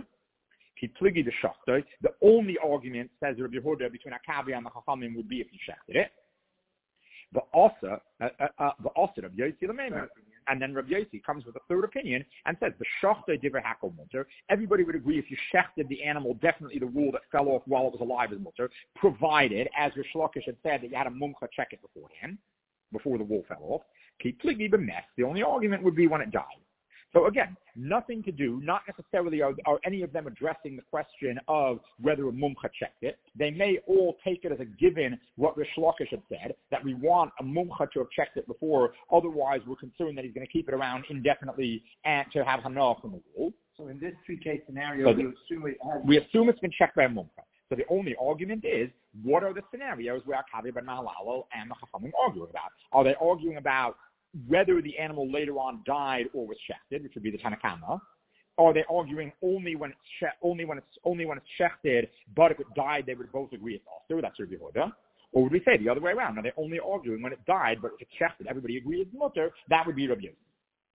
S1: The only argument, says Rabbi Yehuda, between Akavya and the Chachamim would be if he shechted it. The also Rabbi Yossi Lamema. And then Rabbi Yossi comes with a third opinion and says, the Shachter Divrei Hakel Mutter, everybody would agree if you shechted the animal, definitely the wool that fell off while it was alive is mutter, provided, as Rish Lakish had said, that you had a mumcha check it beforehand, before the wool fell off. The only argument would be when it died. So again, nothing to do, not necessarily are any of them addressing the question of whether a mumcha checked it. They may all take it as a given what Rish Lakish had said, that we want a mumcha to have checked it before, otherwise we're concerned that he's going to keep it around indefinitely and to have hana from the wool.
S2: So in this three-case scenario,
S1: we assume it's been checked by a mumcha. So the only argument is, what are the scenarios where Akavya ben Mahalal and the Chachamim argue about? Are they arguing about whether the animal later on died or was shechted, which would be the Tanna Kama? Are they arguing only when it's shechted, but if it died, they would both agree it's also? That's Rabbi Yehuda. Or would we say the other way around? Are they only arguing when it died, but if it's shechted, everybody agrees it's mutter? That would be Rabbi Yehuda.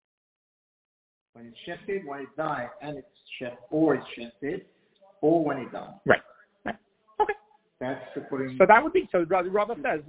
S2: When it's shechted, when it died, and it's shechted, or it's shechted, or when it died.
S1: Right. Okay.
S2: That's according.
S1: So that would be. So Rava says.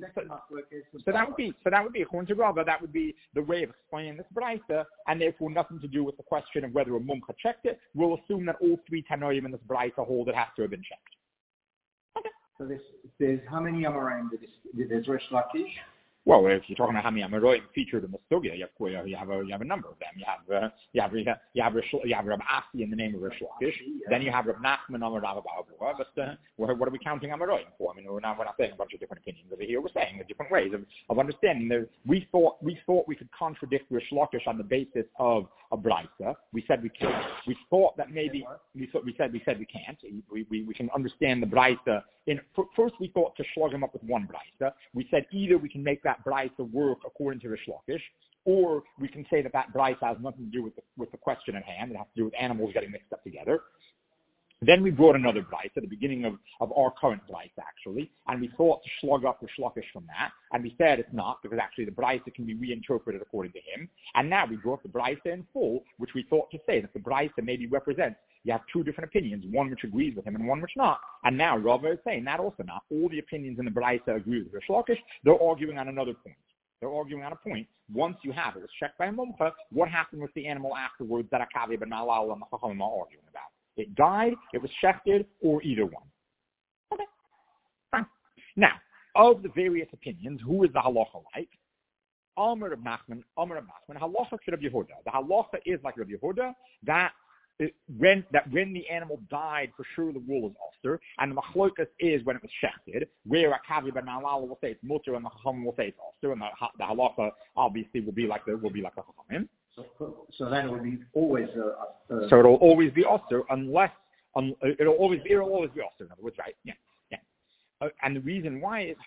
S1: So that would be according to Rava. That would be the way of explaining this Braisa, and therefore nothing to do with the question of whether a mumcha checked it. We'll assume that all three Tanoim in this Braisa hold it has to have been checked.
S2: Okay. So there's how many Amoraim did there's Rish Lakish?
S1: Well, if you're talking about how many Amoraim featured in the Sugya, you have a number of them. You have Rab Asi in the name of Rish Lakish. Then you have Rab Nachman Amar Rav Abavua. But what are we counting Amoraim for? I mean, we're not saying a bunch of different opinions over here. We're saying the different ways of understanding. We thought we could contradict Rish Lakish on the basis of a Braisa. We said we could. We thought that maybe we said we can't. We can understand the Braisa. First, we thought to slug him up with one Braisa. We said either we can make that Braisa work according to Rish Lakish, or we can say that Braisa has nothing to do with the question at hand. It has to do with animals getting mixed up together. Then we brought another Braisa at the beginning of our current Braisa, actually, and we thought to slug up Rish Lakish from that, and we said it's not, because actually the Braisa can be reinterpreted according to him. And now we brought the Braisa in full, which we thought to say that the Braisa maybe represents, you have two different opinions, one which agrees with him and one which not. And now Rava is saying that also not. All the opinions in the Braisa agree with Rish Lakish. They're arguing on another point. They're arguing on a point. Once you have it was checked by a mumcha, what happened with the animal afterwards that Akavya ben Mahalal and the Chachamim are arguing about? It died, it was shechted, or either one. Okay, fine. Now, of the various opinions, who is the halacha like? Amar Rab Nachman, halacha to Rabbi Yehuda. The halacha is like Rabbi Yehuda, that when the animal died, for sure the wool is osur, and the machlokas is when it was shechted, where Akavya ben Mahalal will say it's mutter and the Chachamim will say it's osur, and the halacha obviously will be like the Chachamim.
S2: So then it will be always
S1: so it'll always be osur unless it'll always be osur. In other words, right? Yeah. And the reason why is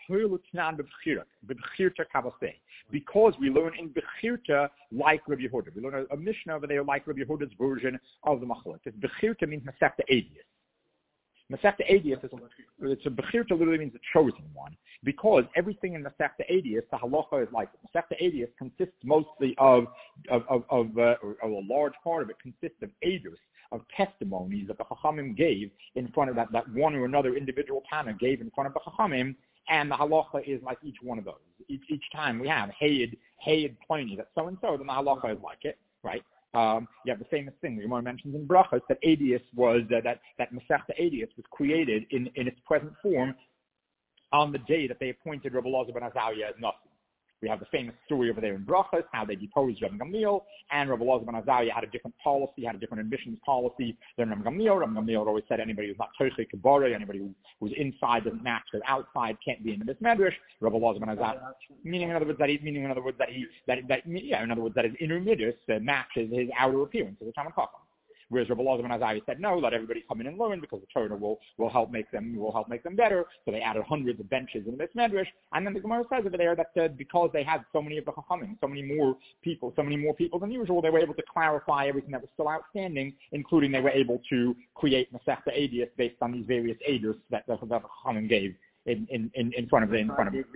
S1: because we learn in Bechirta like Rabbi Yehuda. We learn a Mishnah over there like Rabbi Yehuda's version of the Machlok. Bechirta means Masechta Eidius. Masechta Eidius it's a Bechirta literally means the chosen one, because everything in Masechta Eidius, the halacha is like it. Masechta Eidius consists mostly of a large part of it consists of Eidus, of testimonies that the Chachamim gave in front of that one or another individual Tana gave in front of the Chachamim, and the halacha is like each one of those. Each time we have Hayed Pliny, that so-and-so, then the halacha is like it, right? You have the famous thing, the Gemara mentions in Brachos, that Adius was, that Masechta Adius was created in its present form on the day that they appointed Rabbi Elazar ben Azariah as Nasi. We have the famous story over there in Brachos, how they deposed Rabbi Gamliel, and Rabbi Elazar ben Azariah had a different policy, had a different admissions policy than Rabbi Gamliel. Rabbi Gamliel always said anybody who's not Tochei Kabara, anybody who's inside doesn't match, or outside can't be in the Medrash. Rabbi Elazar ben Azariah, meaning in other words that his inner midas matches his outer appearance as a Talmid Chacham. Whereas Rabbi Elazar ben Azariah said, no, let everybody come in and learn because the Torah will help make them better. So they added hundreds of benches in the Medrash. And then the Gemara says over there that because they had so many of the Chachamim, so many more people than usual, they were able to clarify everything that was still outstanding, including they were able to create Masechta Adius based on these various Adus that the Chachamim gave in front of them.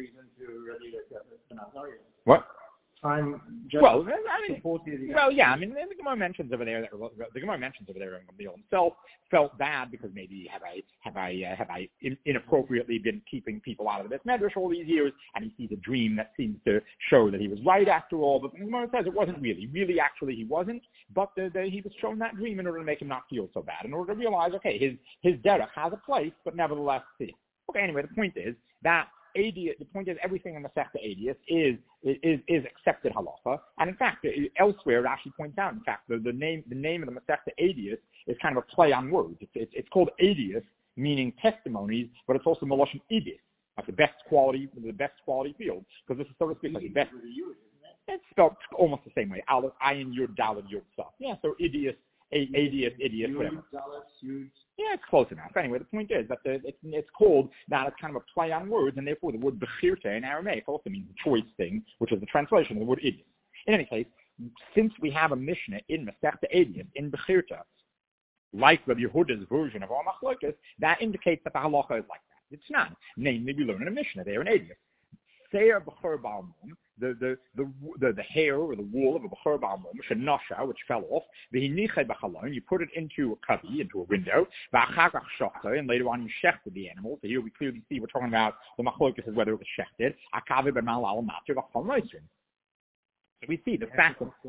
S1: What?
S2: I'm just
S1: the Gemara mentions over there that Gamliel himself felt bad because maybe have I inappropriately been keeping people out of the Beit Medrash all these years, and he sees a dream that seems to show that he was right after all. But the Gemara says it wasn't really actually he wasn't, but he was shown that dream in order to make him not feel so bad, in order to realize, okay, his derech has a place, but nevertheless, see. Okay, anyway, the point is that everything in the Masechta Adius is accepted halacha, and in fact, elsewhere it actually points out. In fact, the name of the Masechta Adius is kind of a play on words. It's called Adius, meaning testimonies, but it's also Meloshin Idis, like the best quality field, because this is, so to speak, like the best. It's spelled almost the same way. Aleph, Ayin, Yud, Dalet, Yud, stuff. Yeah, so Adius, whatever. Yeah, it's close enough. Anyway, the point is that it's called that. It's kind of a play on words, and therefore the word bechirta in Aramaic also means the choice thing, which is the translation of the word idiot. In any case, since we have a Mishnah in Masechta Adius in bechirta, like Rabbi Yehuda's version of our Machlokes, that indicates that the halacha is like that. It's not. Namely, we learn in a Mishnah there in Adius. Seir b'chor b'almum, the hair or the wool of a b'chor b'almum, shenasha, which fell off, v'hinichei b'chalon, you put it into a cubby, into a window, v'achakach shachta, and later on you shechted the animal. So here we clearly see we're talking about the machlokes is whether it was shechted. Akavi b'mal al matir v'chol noisrin. So we see the fact that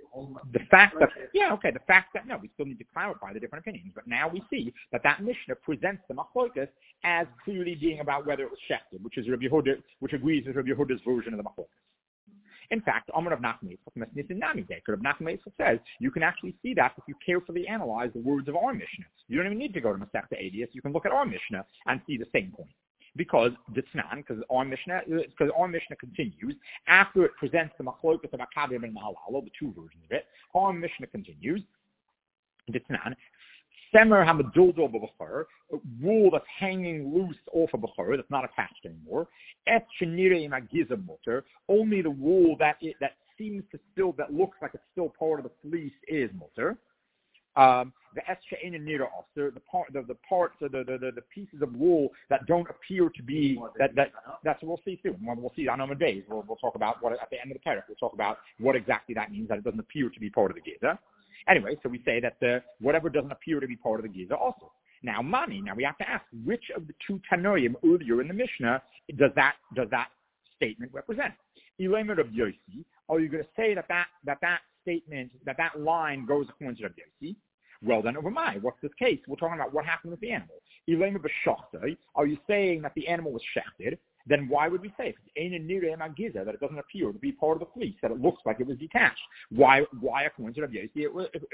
S1: no, we still need to clarify the different opinions, but now we see that Mishnah presents the machlokes as clearly being about whether it was shechted, which is Rabbi Yehuda, which agrees with Rabbi Yehuda's version of the machlokes. In fact, Amar of Nachman Yitzchak says you can actually see that if you carefully analyze the words of our Mishnah. You don't even need to go to Masechta Adius. You can look at our Mishnah and see the same point. Because our Mishnah continues after it presents the machlokas of Akavi and Mahalal, the two versions of it. Our Mishnah continues. Ditznan, semer hamaduldo b'bachar, wool that's hanging loose off a bachar that's not attached anymore. Et shenirei magiza mutter, only the wool that looks like it's still part of the fleece is mutter. The eshe'ena nira also, the pieces of wool that don't appear to be that's what we'll see soon. We'll see on Amud Beis. We'll talk about what at the end of the paragraph. We'll talk about what exactly that means, that it doesn't appear to be part of the giza. Anyway, so we say that whatever doesn't appear to be part of the giza also. Now we have to ask which of the two tanoim earlier in the Mishnah does that statement represent? Ilema Rav Yossi, are you going to say that statement, that line goes according to Rav Yossi? Well then, over my, what's this case? We're talking about what happened with the animal. Ilema b'shachtai, are you saying that the animal was shechted? Then why would we say if it's ein nirei magiza, that it doesn't appear to be part of the fleece, that it looks like it was detached? Why according to Rav Yossi,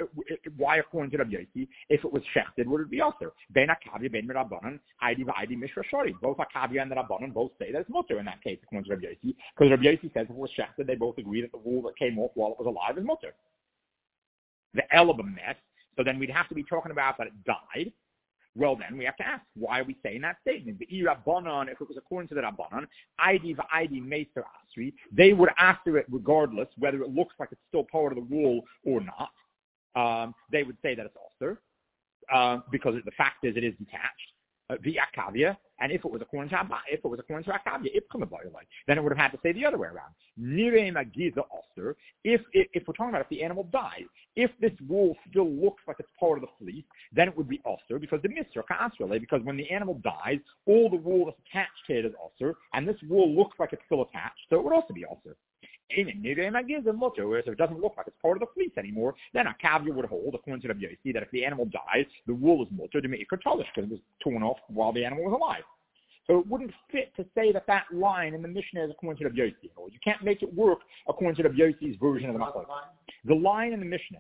S1: if it was shechted, would it be also? Ben Akavia, Ben Rabbanan, Heidi v'Heidi Mishra Shari. Both Akavia and the Rabbanan both say that it's mutter in that case, according to Rav Yossi, because Rav Yossi says if it was shechted, they both agree that the wool that came off while it was alive is mutter. The Elabam met. So then we'd have to be talking about that it died. Well, then we have to ask, why are we saying that statement? The Rabbanan, if it was according to the Rabbanan, Idi v'Idi Meiser Asri, they would answer it regardless whether it looks like it's still part of the wool or not. They would say that it's also, because the fact is it is detached. the Akavia, and if it was according to Akavia, then it would have had to say the other way around. Nirei Magiza Oster, if we're talking about if the animal dies, if this wool still looks like it's part of the fleece, then it would be Oster, because the Misra Ka'asrele, because when the animal dies, all the wool that's attached to it is Oster, and this wool looks like it's still attached, so it would also be Oster. Whereas if it doesn't look like it's part of the fleece anymore, then a Akavia would hold, according to the Yossi, that if the animal dies, the wool is mutter to make it because it was torn off while the animal was alive. So it wouldn't fit to say that that line in the Mishnah is according to the Yossi. You can't make it work according to the Yossi's version of the Machlokes. The line in the Mishnah,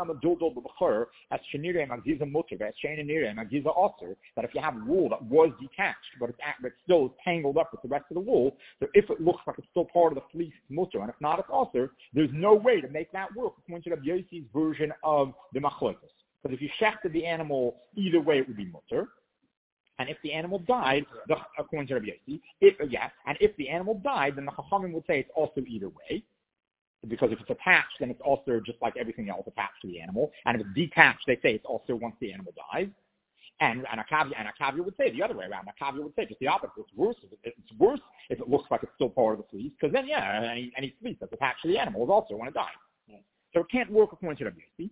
S1: that if you have wool that was detached, but it's still tangled up with the rest of the wool, so if it looks like it's still part of the fleece, it's mutter, and if not, it's also, there's no way to make that work according to the Yossi's version of the Machlokes. Because if you shechted the animal, either way it would be mutter. And if the animal died, according to Rabbi Yossi, and if the animal died, then the Chachamim would say it's also either way, because if it's attached, then it's also just like everything else attached to the animal. And if it's detached, they say it's also once the animal dies. And Akavia would say the other way around. Akavia would say just the opposite. It's worse if it looks like it's still part of the fleece, because then any fleece that's attached to the animal is also when it dies. So it can't work according to Rabbi Yossi.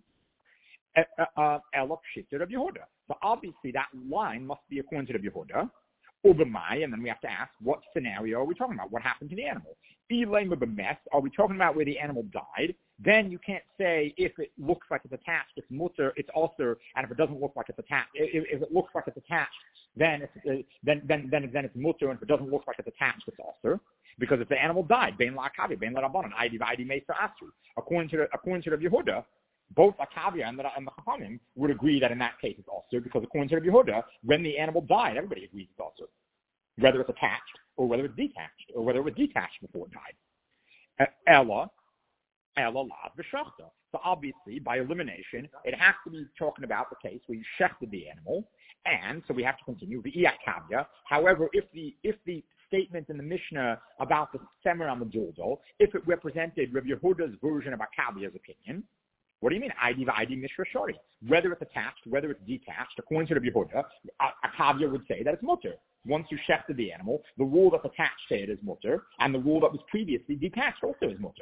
S1: So obviously that line must be according to the Yehuda, Ubamai, and then we have to ask, what scenario are we talking about? What happened to the animal? Are we talking about where the animal died? Then you can't say if it looks like it's attached, it's mutter, it's also, and if it doesn't look like it's attached, if it looks like it's attached, then it's mutter, and if it doesn't look like it's attached, it's also. Because if the animal died, bein la'akavi, bein la'rabanan, ID meser asri. According to the Yehuda, both Akavia and the Chachamim would agree that in that case it's also, because according to Rabbi Yehuda, when the animal died, everybody agrees it's also, whether it's attached or whether it's detached, or whether it was detached before it died. Ella lav v'shachta. So obviously, by elimination, it has to be talking about the case where you shechted the animal, and so we have to continue the Akavia. However, if the statement in the Mishnah about the semer on the duldo, if it represented Rabbi Yehuda's version of Akavia's opinion, what do you mean? ID Mishra Shari. Whether it's attached, whether it's detached, according to Rabbi Yehuda, Akavia would say that it's mutter. Once you shechted the animal, the wool that's attached to it is mutter, and the wool that was previously detached also is mutter.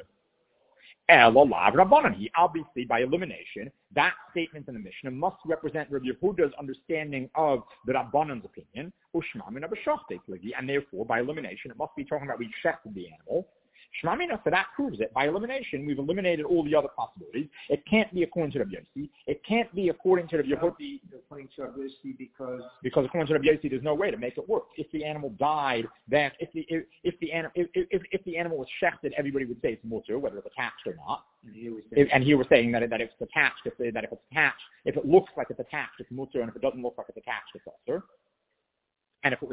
S1: Obviously, by elimination, that statement in the Mishnah must represent Rabbi Yehuda's understanding of the Rabbanan's opinion, and therefore, by elimination, it must be talking about we shechted the animal. Shmamina, so that proves it. By elimination, we've eliminated all the other possibilities. It can't be according to Rabbi Yossi. It can't be according to Rabbi Yehuda.
S2: According to Rabbi Yossi,
S1: because according to Rabbi Yossi, there's no way to make it work. If the animal died, then if the animal was shechted, everybody would say it's mutter, whether it's attached or not. And he was saying that if it's attached, if it looks like it's attached, it's mutter, and if it doesn't look like it's attached, it's also. And if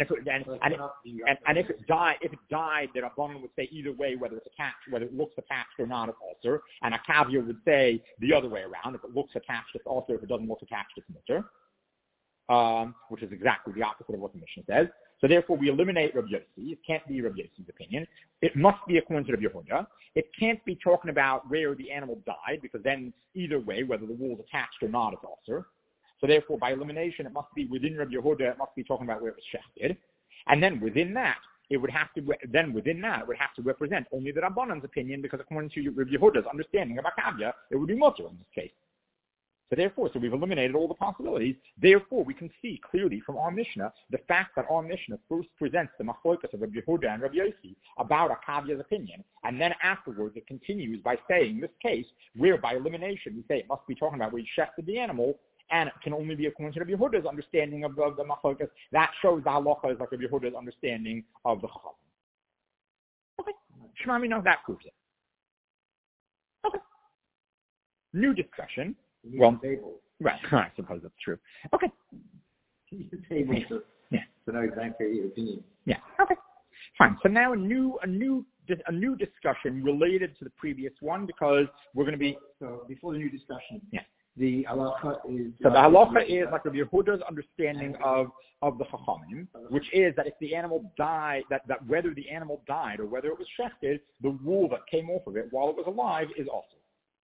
S1: it died, the Rabbanan would say either way, whether it's attached, whether it looks attached or not, it's also. And Akavia would say the other way around. If it looks attached, it's also. If it doesn't look attached, it's mutter. Which is exactly the opposite of what the Mishnah says. So therefore, we eliminate Rabbi Yossi. It can't be Rabbi Yossi's opinion. It must be according to Rabbi Yehuda. It can't be talking about where the animal died, because then either way, whether the wool is attached or not, it's also. So therefore, by elimination, it must be within Rabbi Yehuda. It must be talking about where it was shechted, and then within that, it would have to represent only the Rabbanan's opinion, because according to Rabbi Yehuda's understanding of Akavia, it would be mutter in this case. So therefore, we've eliminated all the possibilities. Therefore, we can see clearly from our Mishnah the fact that our Mishnah first presents the machlokas of Rabbi Yehuda and Rabbi Yossi about Akavia's opinion, and then afterwards it continues by saying in this case, where by elimination we say it must be talking about where you shechted the animal, and it can only be according to Rabbi Yehuda's understanding of the machlokas. That shows the halacha is like Rabbi Yehuda's understanding of the chacham. Okay, Shema, we know that proves it. Okay, new discussion. Well, right, I suppose that's true. Okay.
S2: To know exactly your opinion.
S1: Yeah. Okay. Fine. So now a new discussion related to the previous one, because we're going to be.
S2: So before the new discussion.
S1: Yeah.
S2: The halacha is.
S1: So the halacha is like Rabbi Yehuda's understanding of the chachamim, which is that if the animal died, that whether the animal died or whether it was shechted, the wool that came off of it while it was alive is also.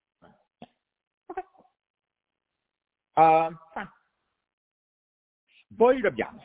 S1: Fine. What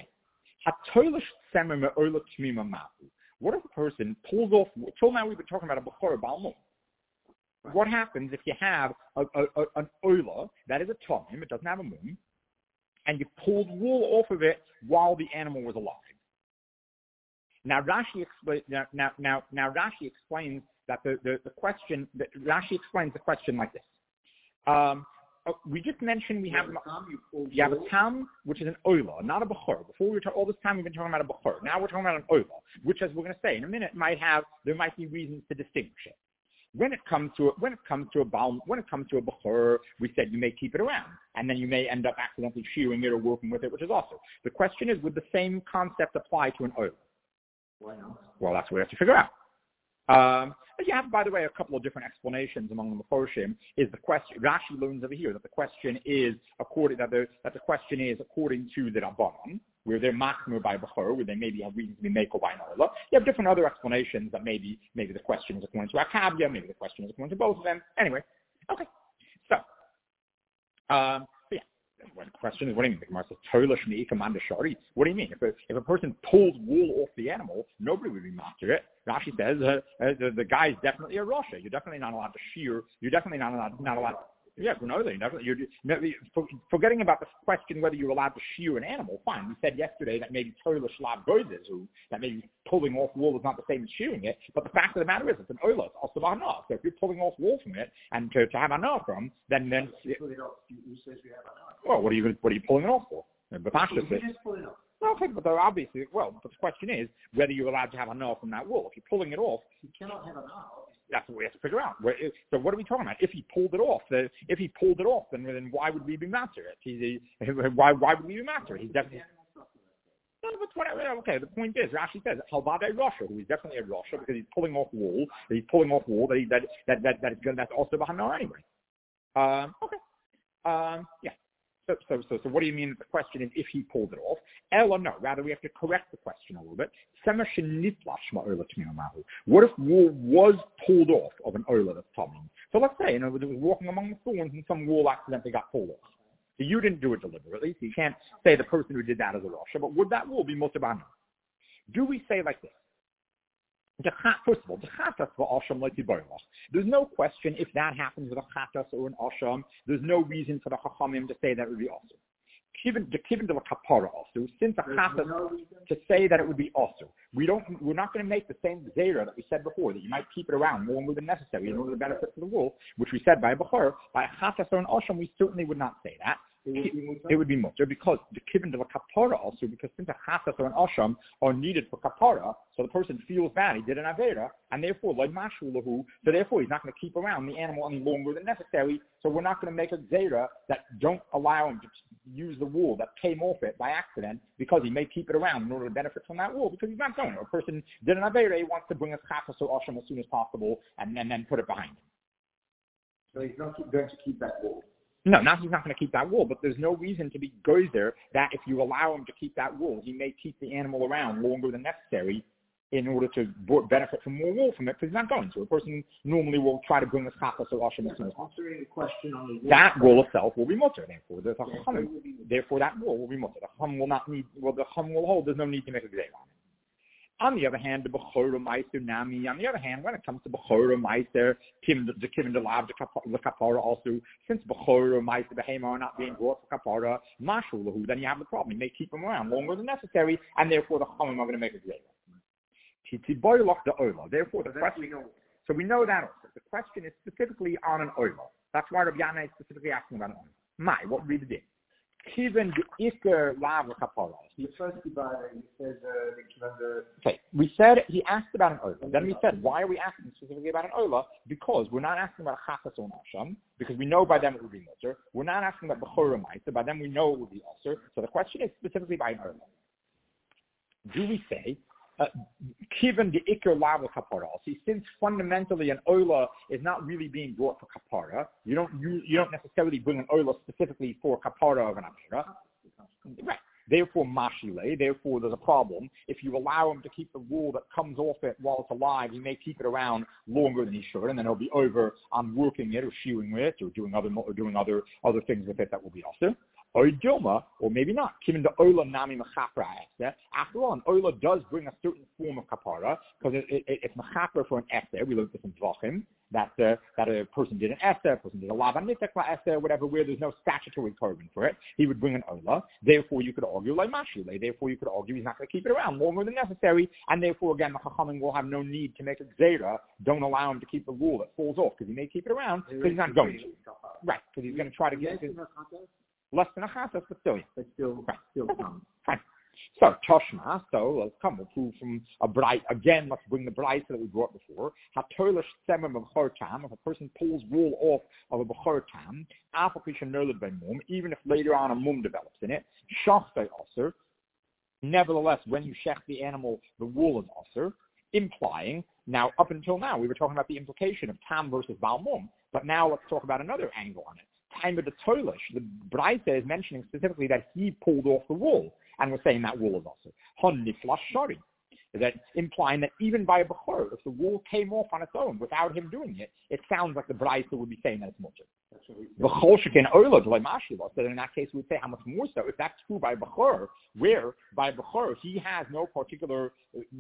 S1: if a person pulls off? Till now we've been talking about a bechor balmum. What happens if you have an oila that is a tomim, it doesn't have a mum, and you pulled wool off of it while the animal was alive? Now Rashi explains. Now Rashi explains that the question. Rashi explains the question like this. We just mentioned you have a tam, which is an oila, not a bechor. Before all this time we've been talking about a bechor. Now we're talking about an oila, which, as we're going to say in a minute, there might be reasons to distinguish it. When it comes to a bechor, we said you may keep it around, and then you may end up accidentally shearing it or working with it, which is also. The question is, would the same concept apply to an oila?
S2: Why not?
S1: Well, that's what we have to figure out. You have, by the way, a couple of different explanations among the Meforshim. Is the question Rashi learns over here that the question is according to the Rabbanan, where they're machmir by bechor, where they maybe have reasons to be mekel by an oila. You have different other explanations that maybe the question is according to Akavia, maybe the question is according to both of them. Anyway, okay. So, well, the question is, what do you mean? The Gemara says, what do you mean? If a person pulls wool off the animal, nobody would be master it. Rashi says the guy is definitely a Rasha. You're definitely not allowed to shear. You're definitely not allowed. Yeah, forgetting about the question whether you're allowed to shear an animal. Fine, we said yesterday that maybe Torah Shlav Goizes, that maybe pulling off wool is not the same as shearing it. But the fact of the matter is, it's an oila. It's also anah. So if you're pulling off wool from it and to have anah from, then
S2: who says we have anah?
S1: Well, what are you pulling it off for?
S2: But just pull it off.
S1: Okay, but obviously, but the question is whether you're allowed to have anah from that wool. If you're pulling it off,
S2: you cannot have anah.
S1: That's what we have to figure out. So what are we talking about? If he pulled it off, then why would we be master it? Why would we be master it? He's definitely. No, but whatever. Okay, the point is, Rashi says Halvadei Rasha, who is definitely a Rasha because he's pulling off wool. That's also Bahana anyway. Okay. Yeah. So what do you mean? The question is if he pulled it off. Ella, no. Rather, we have to correct the question a little bit. What if wool was pulled off of an oila that's tummy? So let's say, it was walking among the thorns and some wool accidentally got pulled off. So you didn't do it deliberately, so you can't say the person who did that is a Rasha, but would that wool be mutabana? Do we say like this? First of all, there's no question if that happens with a chatas or an asham. There's no reason for the chachamim to say that it would be also. Given to the kapara also, since a chatas to say that it would be also, we're not going to make the same zera that we said before that you might keep it around more than necessary in order to benefit from the wool, which we said by a bechor. By a chatas or an asham, we certainly would not say that. It would be mutter because the kivin de la kapara also, because since a chatas or an asham are needed for kapara, so the person feels bad, he did an avera, and therefore like mashulahu, so therefore he's not going to keep around the animal any longer than necessary. So we're not going to make a zera that don't allow him to use the wool that came off it by accident because he may keep it around in order to benefit from that wool because he's not going. A person did an avera, he wants to bring a chatas or asham as soon as possible and then put it behind him.
S2: So he's not going to keep that wool.
S1: No, he's not going to keep that wool, but there's no reason to be gozer that if you allow him to keep that wool, he may keep the animal around longer than necessary in order to benefit from more wool from it, because he's not going to. A person normally will try to bring the chatas or asham as soon as possible. That wool itself will be mutter, therefore that wool will be mutter. The chum will not need, the chum will hold, there's no need to make a gzei on it. On the other hand, the Bechora Meister Nami, on the other hand, when it comes to Bechora Meister, the Kivin de Lav, the Kapara also, since Bechora Meister, the Behema are not being brought for Kapara, Mashulahu, then you have the problem. You may keep them around longer than necessary, and therefore the Chamim are going to make a Zera. Therefore, the question, so we know that also. The question is specifically on an Oila. That's why Rabbi Yana is specifically asking about an Oila. What we did. Kiven the Iker Lav Kapara. Okay, we said he asked about an Ola. Then we said, why are we asking specifically about an Ola? Because we're not asking about a Chatas or an Asham, because we know by them it would be Mutter. We're not asking about Bechora Meister, by them we know it would be Osir. So the question is specifically by an Ola. Do we say, Kiven the Iker Lav Kapara? See, since fundamentally an Ola is not really being brought for Kapara, you don't necessarily bring an Ola specifically for Kapara of an Avera. Right. Therefore, mashile. Therefore, there's a problem. If you allow him to keep the wool that comes off it while it's alive, he may keep it around longer than he should, and then he'll be over on working it or shearing it or doing other things with it that will be also. Or Dilma, or maybe not. After all, an oila does bring a certain form of kapara because it's mechaper for an esther. We looked at some dvachim that a person did an esther, a person did a lavan mitzvah esther, whatever, where there's no statutory korban for it. He would bring an oila. Therefore, you could argue like mashule. Therefore, you could argue he's not going to keep it around longer than necessary, and therefore, again, the chachamim will have no need to make a zera. Don't allow him to keep the rule that falls off because he may keep it around because he's not going to. Right, because he's going to try to get it. Less than a chasas, but still,
S2: but still come.
S1: Fine. So Toshma, let's come. We'll prove from a bright again. Let's bring the bright that we brought before. Hatoilish semem of b'chor tam. If a person pulls wool off of a b'chor tam, application nolad by mum, even if later on a mum develops in it, shachtai aser. Nevertheless, when you shech the animal, the wool is aser, implying. Now, up until now, we were talking about the implication of tam versus bal mum, but now let's talk about another angle on it. Time of the toilish, the Braisa is mentioning specifically that he pulled off the wool, and we're saying that wool is also hon niflash shari. That implying that even by a bechor, if the wool came off on its own without him doing it, it sounds like the Braisa would be saying that it's mutter. Bechor shekin oila d'lei mashliva. So in that case, we would say how much more so if that's true by bechor, where by bechor he has no particular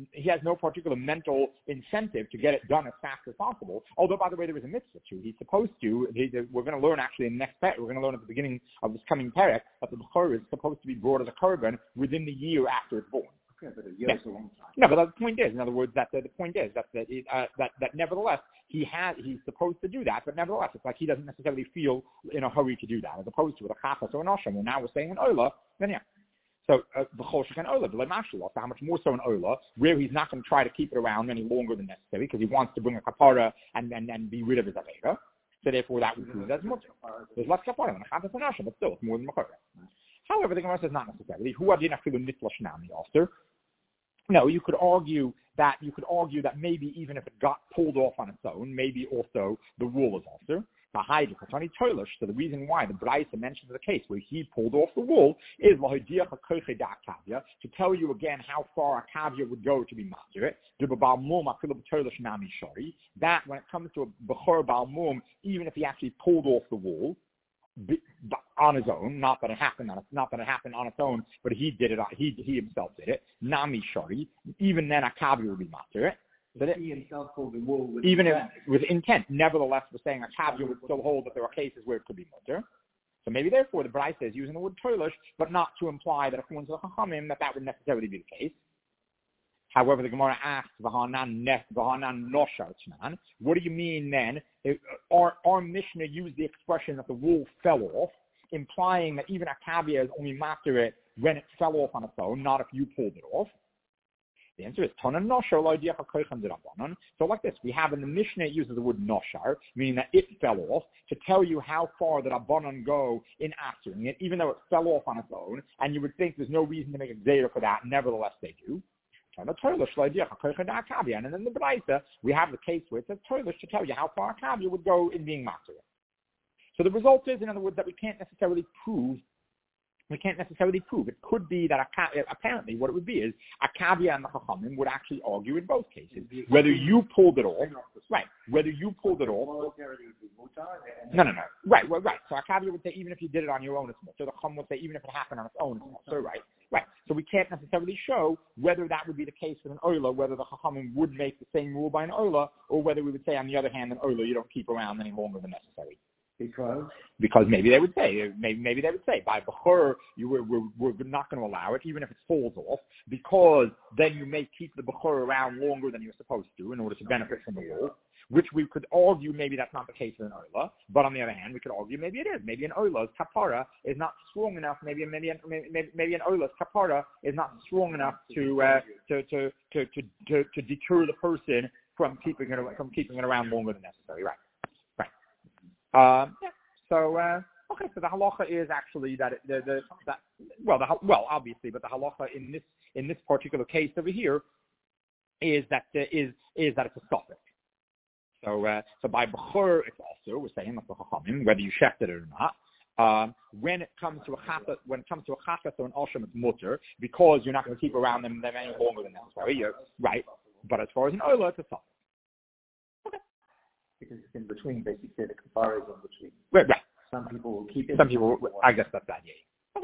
S1: mental incentive to get it done as fast as possible. Although, by the way, there is a mitzvah too. He's supposed to. We're going to learn actually in the next parak. We're going to learn at the beginning of this coming parak that the bechor is supposed to be brought as a korban within the year after it's born.
S2: Okay, but a year is a long time.
S1: No, but the point is, in other words, that the point is that nevertheless he's supposed to do that, but nevertheless it's like he doesn't necessarily feel in a hurry to do that, as opposed to with a chafas or an osham. Well, now we're saying an ola, then yeah. So the choshek and ola, the lemashul, so how much more so an ola, where he's not going to try to keep it around any longer than necessary because he wants to bring a kapara and be rid of his avera. So therefore, that would prove that's much. There's less kapara than a chafas and osham, but still it's more than makara. However, the Gemara says not necessarily. Who adina filu nitlash nami after. No, you could argue that maybe even if it got pulled off on its own, maybe also the wool is also. So the reason why the Braisa mentions the case where he pulled off the wool is to tell you again how far a kavya would go to be master. That when it comes to a bechor bal mum, even if he actually pulled off the wool on his own, not that it happened on its own, but he did it. He himself did it. Nami shari. Even then, a kavya would be master.
S2: But he himself pulled the wool with
S1: even with intent. Nevertheless, we're saying a kavya would still hold that there are cases where it could be mutter. So maybe therefore the Braisa is using the word toilish, but not to imply that according to the Chachamim that would necessarily be the case. However, the Gemara asks, what do you mean then? Our Mishnah used the expression that the wool fell off, implying that even a kavya is only master it when it fell off on its own, not if you pulled it off. The answer is Tana Noshar. So like this, we have in the Mishnah it uses the word Noshar, meaning that it fell off, to tell you how far the Rabbanon go in answering it, even though it fell off on its own, and you would think there's no reason to make a zera for that, nevertheless they do. And then in the Braisa, we have the case where it says Toilish to tell you how far a kavya would go in being master. So the result is, in other words, that we can't necessarily prove. It could be that apparently what it would be is a kavya and the chachamim would actually argue in both cases. Whether you pulled it off, right, whether you pulled it off. No. Right. So a kavya would say even if you did it on your own, it's mutter. So the chacham would say even if it happened on its own, it's mutter, right? Right. So we can't necessarily show whether that would be the case with an oila, whether the chachamim would make the same rule by an oila, or whether we would say on the other hand, an oila you don't keep around any longer than necessary. Because maybe they would say by bechor we're not going to allow it even if it falls off, because then you may keep the bechor around longer than you're supposed to in order to benefit from the wool. Which we could argue maybe that's not the case with an oila, but on the other hand we could argue maybe it is. Maybe an oila's kapara is not strong enough. Maybe an oila's kapara is not strong enough to deter the person from keeping it around longer than necessary. Right. So the halacha is actually that obviously, but the halacha in this particular case over here is that it's a suffix. So by bechor it's also, we're saying like the chachamim, whether you shechted it or not. When it comes to a chafas or an osham, it's mutter because you're not going to keep around them any longer than necessary. Right, but as far as an oila, it's a suffix.
S2: Because it's in between, basically, the kapara is in between.
S1: Right.
S2: Some people will keep it.
S1: Some people, I guess that's that, yeah. Okay.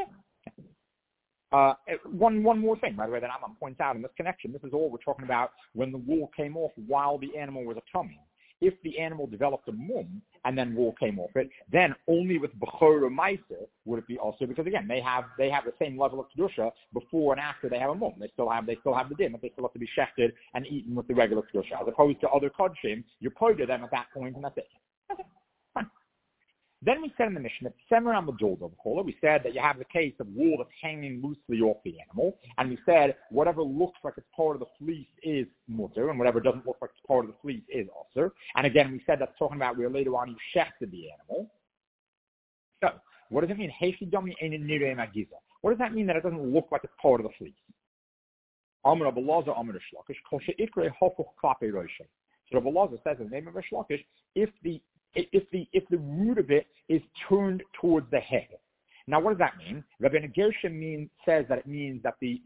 S1: One more thing, by the way, that Rambam points out in this connection. This is all we're talking about when the wool came off while the animal was a tummy. If the animal developed a mum and then wool came off it, then only with Bechor or Meiser would it be also, because again, they have the same level of Kedusha before and after they have a mum. They still have the din, but they still have to be shechted and eaten with the regular Kedusha. As opposed to other Kodshim, you're paid to them at that point and that's it. Okay, fine. Then we said in the Mishnah, we said that you have the case of wool that's hanging loosely off the animal, and we said whatever looks like it's part of the fleece is mutter, and whatever doesn't look like it's part of the fleece is also. And again, we said that's talking about where later on you shechted the animal. So, what does it mean? What does that mean that it doesn't look like it's part of the fleece? So Rabbi Elazar says in the name of Rish Lakish, if the root of it is turned towards the head. Now, what does that mean? Rabbi Gershom says that it means that the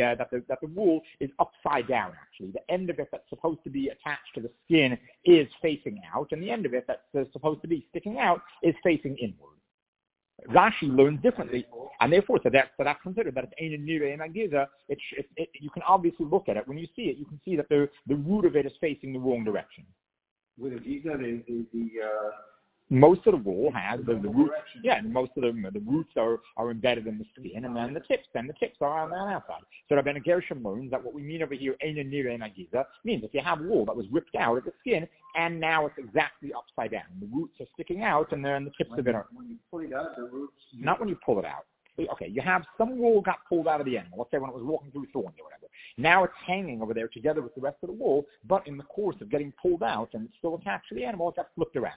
S1: wool is upside down. Actually, the end of it that's supposed to be attached to the skin is facing out, and the end of it that's supposed to be sticking out is facing inward. Rashi learns differently, and therefore, so that's considered that it's Ein Nireh Magiza. You can obviously look at it when you see it. You can see that the root of it is facing the wrong direction.
S2: With a giza,
S1: most of the wool has the roots. Yeah, and most of the roots are embedded in the skin, and then the tips are on the outside. So Rabbi Gershom learns that what we mean over here, Ein Nireh Magiza, means if you have wool that was ripped out of the skin, and now it's exactly upside down. The roots are sticking out, and then the tips of it are.
S2: When you pull it out, the roots.
S1: Not when you pull it out. Okay, you have some wool got pulled out of the animal. Let's say when it was walking through thorns or whatever. Now it's hanging over there together with the rest of the wool, but in the course of getting pulled out and it's still attached to the animal, it got flipped around.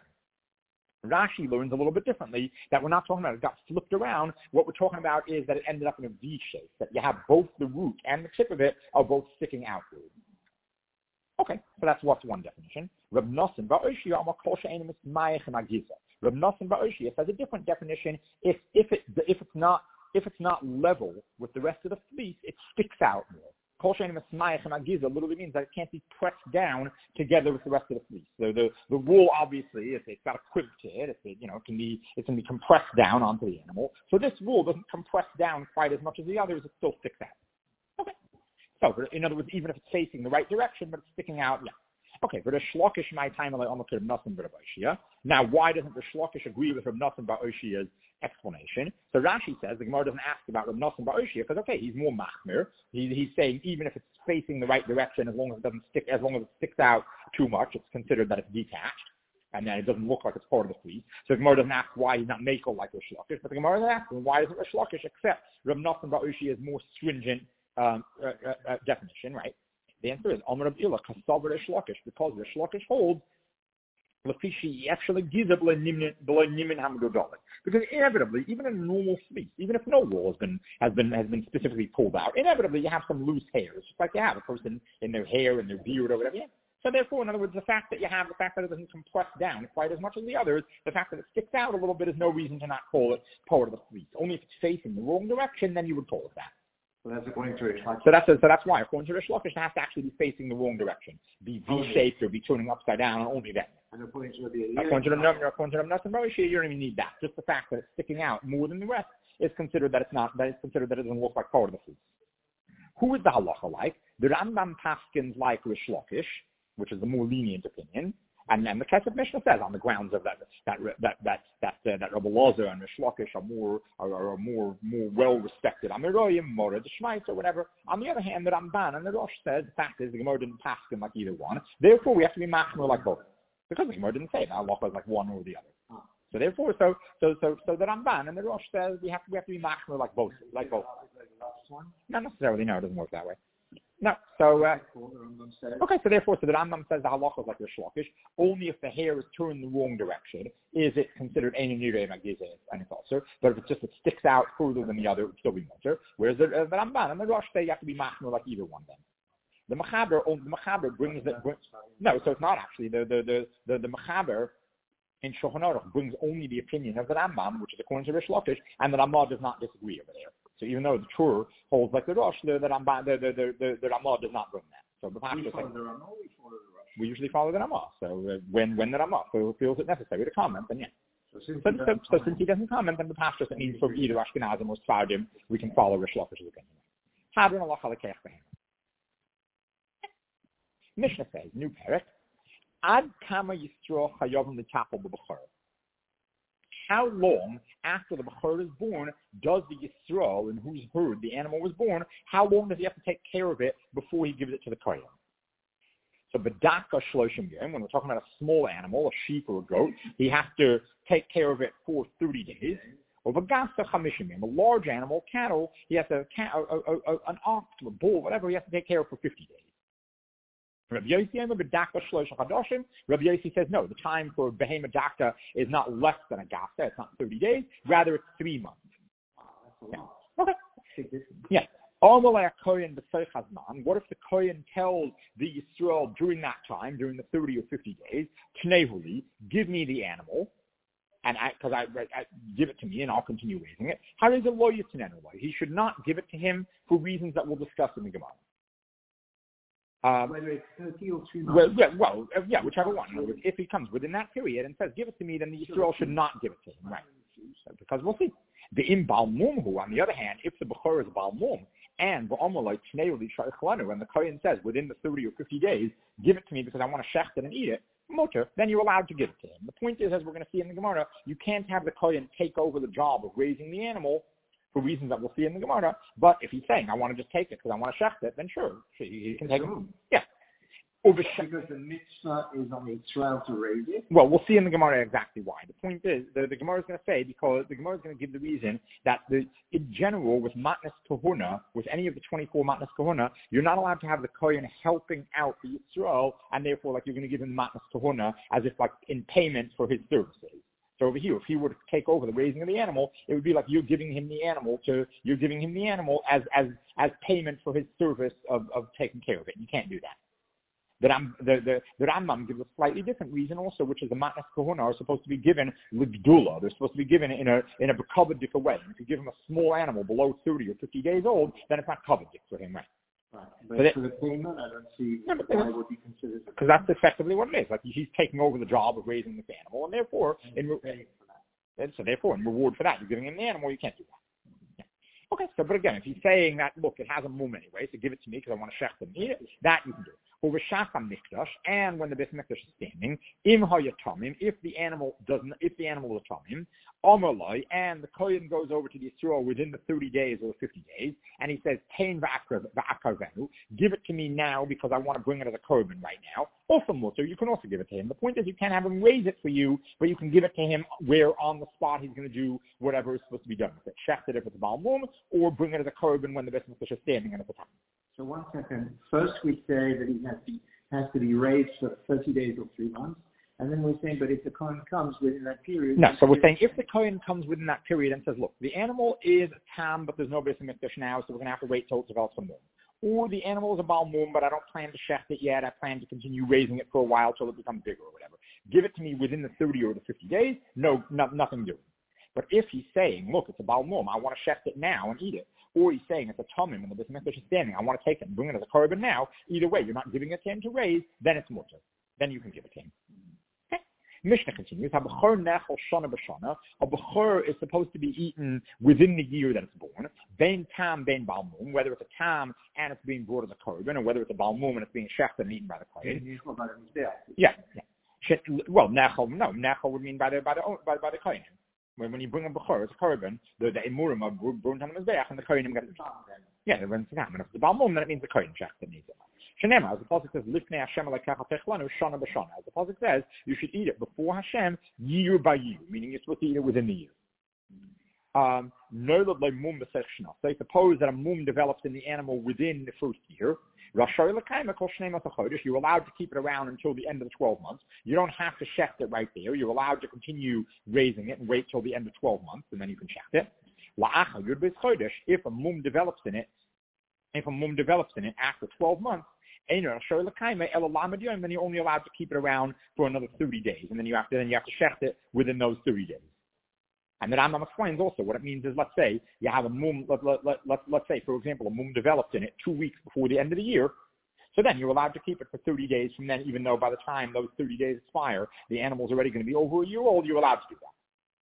S1: Rashi learns a little bit differently that we're not talking about it got flipped around. What we're talking about is that it ended up in a V shape, that you have both the root and the tip of it are both sticking outward. Okay, so that's what's one definition. Reb Nosson Ba'oshia Amar Kol She'enim Mismayach Magiza. Reb Nosson Ba'oshia says a different definition. If it's not level with the rest of the fleece, it sticks out more. Kol She'enim Mismayach Magiza literally means that it can't be pressed down together with the rest of the fleece. So the wool obviously, it's got a quiv to it. It can be compressed down onto the animal. So this wool doesn't compress down quite as much as the others. It still sticks out. Okay. So, in other words, even if it's facing the right direction, but it's sticking out, yeah. Okay, but Rish Lakish my time like almost Reb Nosson Ba'oshia. Now, why doesn't Rish Lakish agree with Reb Nosson Ba'oshia's explanation? So Rashi says the Gemara doesn't ask about Reb Nosson Ba'oshia because he's more machmir. He's saying even if it's facing the right direction, as long as it sticks out too much, it's considered that it's detached. And then it doesn't look like it's part of the fleece. So the Gemara doesn't ask why he's not makel like Rish Lakish, but the Gemara is asking why doesn't Rish Lakish accept Reb Nosson Ba'oshia's more stringent definition, right? The answer is Amar Reb Ila Kasav Rish Lakish, because Rish Lakish holds because inevitably, even in a normal fleece, even if no wool has been specifically pulled out, inevitably you have some loose hairs, just like you have a person in their hair and their beard or whatever. Yeah. So therefore, in other words, the fact that it doesn't compress down quite as much as the others, the fact that it sticks out a little bit is no reason to not call it part of the fleece. Only if it's facing the wrong direction, then you would call it that.
S2: So that's according to Rish Lakish.
S1: So that's why, according to Rish Lakish, it has to actually be facing the wrong direction, be V-shaped or be turning upside down, and only then.
S2: And according to the
S1: Nosson Ba'oshia, you don't even need that. Just the fact that it's sticking out more than the rest is considered that it doesn't look like part of the fleece. Who is the halacha like? The Rambam paskins like Rish Lakish, which is the more lenient opinion. And then the Kesef Mishnah says on the grounds of that Rabbi Elazar and Rish Lakish are more well respected Amiroyim, Morad Shmait or whatever. On the other hand, the Ramban and the Rosh says the fact is the Gemara didn't pass them like either one. Therefore, we have to be machmir like both, because the Gemara didn't say that halacha is like one or the other. So therefore, so the Ramban and the Rosh says we have to be machmir like both. Not necessarily. No, it doesn't work that way. No, so okay. So therefore, the Rambam says the halacha is like Rish Lakish. Only if the hair is turned the wrong direction is it considered Ein Nireh Magiza and it's also. But if it sticks out further than the other, it would still be mutter. Whereas the Ramban and the Rosh say you have to be machmir like either one. Then the Mechaber brings that. No, so it's not actually the Mechaber in Shulchan Aruch brings only the opinion of the Rambam, which is according to Rish Lakish, and the Ramah does not disagree over there. So even though the Tur holds like the Rosh, the Ramah does not bring that. So we usually follow the Ramah. So when the Ramah feels it necessary to comment, then yeah. So since he doesn't comment, then the pashtus it means from either Ashkenazim or Sfardim, we can follow Rish Lakish's opinion. Hadron Allah Chalakech Behem. Mishnah says, new parak, Ad Kama Yisro Chayovim L'Tapel B'Bechor. How long after the Bechor is born does the Yisro, in whose herd the animal was born, how long does he have to take care of it before he gives it to the Kohen? So B'Daka Shloshim Yom, when we're talking about a small animal, a sheep or a goat, he has to take care of it for 30 days. Or V'Gasta Chamishim Yom, a large animal, cattle, he has to, an ox, a bull, whatever, he has to take care of for 50 days. Rabbi Yossi says, no, the time for Behema Dakta is not less than a Gasta, it's not 30 days, rather it's 3 months. Yeah. Okay. Yeah. What if the Kohen tells the Yisrael during that time, during the 30 or 50 days, Knehuli, give me the animal, and because I give it to me and I'll continue raising it. How is it lo yitzinen? He should not give it to him for reasons that we'll discuss in the Gemara.
S2: Whether it's 30 or 3 months.
S1: Whichever one. If he comes within that period and says, give it to me, then the Yisrael should not give it to him. Right. So, because we'll see. The im balmum, on the other hand, if the Bechor is balmum, and the Kohen says, within the 30 or 50 days, give it to me because I want to shecht it and eat it, motor, then you're allowed to give it to him. The point is, as we're going to see in the Gemara, you can't have the Kohen take over the job of raising the animal for reasons that we'll see in the Gemara. But if he's saying, I want to just take it because I want to shecht it, then sure, he can take it. Yeah.
S2: Because the mitzvah is on Israel to raise it?
S1: Well, we'll see in the Gemara exactly why. The point is, the Gemara is going to say, because the Gemara is going to give the reason that in general, with Matnas Kahuna, with any of the 24 Matnas Kahuna, you're not allowed to have the Kohen helping out the Yisrael, and therefore, like, you're going to give him Matnas Kahuna as if, like, in payment for his services. So over here, if he were to take over the raising of the animal, it would be like you're giving him the animal as payment for his service of taking care of it. You can't do that. The Rambam gives a slightly different reason also, which is the Matnas Kahuna are supposed to be given l'gdula. They're supposed to be given in a covered different way. If you give him a small animal below 30 or 50 days old, then it's not covered for him, right?
S2: Right. But for the payment, I don't see why would be considered.
S1: Because that's effectively what it is. Like, he's taking over the job of raising this animal, and therefore, in reward for that, you're giving him the animal, you can't do that. Yeah. Okay, so, but again, if he's saying that, look, it has a mum anyway, so give it to me because I want to shecht and eat it, that you can do. And when the Beit Mikdash is standing, if the animal is tamim, Omerloi, and the Kohen goes over to the Yisrael within the 30 days or the 50 days, and he says, Tain v'akarvenu, give it to me now because I want to bring it as a korban right now. Also mutter, you can also give it to him. The point is you can't have him raise it for you, but you can give it to him where on the spot he's going to do whatever is supposed to be done with it. Shecht it if it's a balmum, or bring it as a korban when the Beit Mikdash is standing and it's a time.
S2: So 1 second. First we say that he has to be raised for 30 days or 3 months. And then we're saying, but if the Kohen comes within that period...
S1: No, so we're saying if the Kohen comes within that period and says, look, the animal is tam, but there's no Beit Mikdash now, so we're going to have to wait till it develops some more. Or the animal is a balmum, but I don't plan to shecht it yet. I plan to continue raising it for a while till it becomes bigger or whatever. Give it to me within the 30 or the 50 days. Nothing doing. But if he's saying, look, it's a balmum, I want to shecht it now and eat it. Or he's saying it's a tamim and the Beit Mikdash is standing, I want to take it and bring it as a korban now. Either way, you're not giving it to him to raise, then it's mutter. Then you can give it to him. Okay. Mishnah continues, a bechor is supposed to be eaten within the year that it's born. Bein tam, bein balmum, whether it's a tam and it's being brought as a korban, or whether it's a balmum and it's being shechted and eaten by the kohen. Yeah. Well, nechol would mean by the kohen. When you bring a bechor, it's a korban. The emurim are burnt on the mizbeach, and the kohenim get it. Yeah, they run tam. And if it's a balmum, then it means the kohen shechted needs it. Shenema, as the pasuk says, "Lifnei Hashem alekach techlanu shana b'shana." As the pasuk says, you should eat it before Hashem, year by year, meaning you're supposed to eat it within the year. So suppose that a mum develops in the animal within the first year. You're allowed to keep it around until the end of the 12 months. You don't have to shecht it right there. You're allowed to continue raising it and wait till the end of 12 months, and then you can shecht it. If a mum develops in it after 12 months, then you're only allowed to keep it around for another 30 days, and then you have to shecht it within those 30 days. And the Rambam explains also what it means is, let's say you have a mum, let's say, for example, a mum developed in it 2 weeks before the end of the year. So then you're allowed to keep it for 30 days from then, even though by the time those 30 days expire, the animal's already going to be over a year old, you're allowed to do that.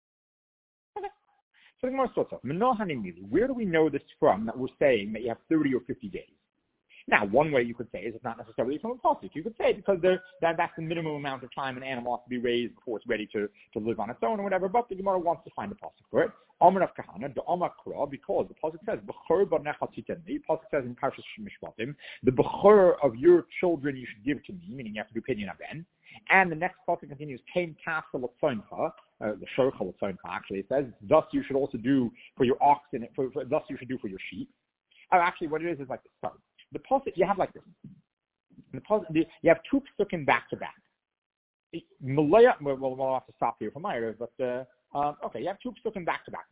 S1: So the Gemara starts off, where do we know this from that we're saying that you have 30 or 50 days? Now, one way you could say is it's not necessarily from a pasuk. You could say because that's the minimum amount of time an animal has to be raised before it's ready to live on its own or whatever, but the Gemara wants to find a pasuk for it. Amar of Kahana, the Amar Kra, because the pasuk says, B'chor b'necha titeni, the pasuk says in Parshas Mishpatim, the B'chor of your children you should give to me, meaning you have to do Pidyon Aben. And the next pasuk continues, Kain Kasa L'Tzoncha, the Shorcha L'Tzoncha actually, it says, thus you should also do for your ox, and thus you should do for your sheep. Actually, what it is like this. Sorry. The pasuk you have like this. You have two psukim back to back. We'll have to stop here for Meir, but okay, you have two psukim back to back.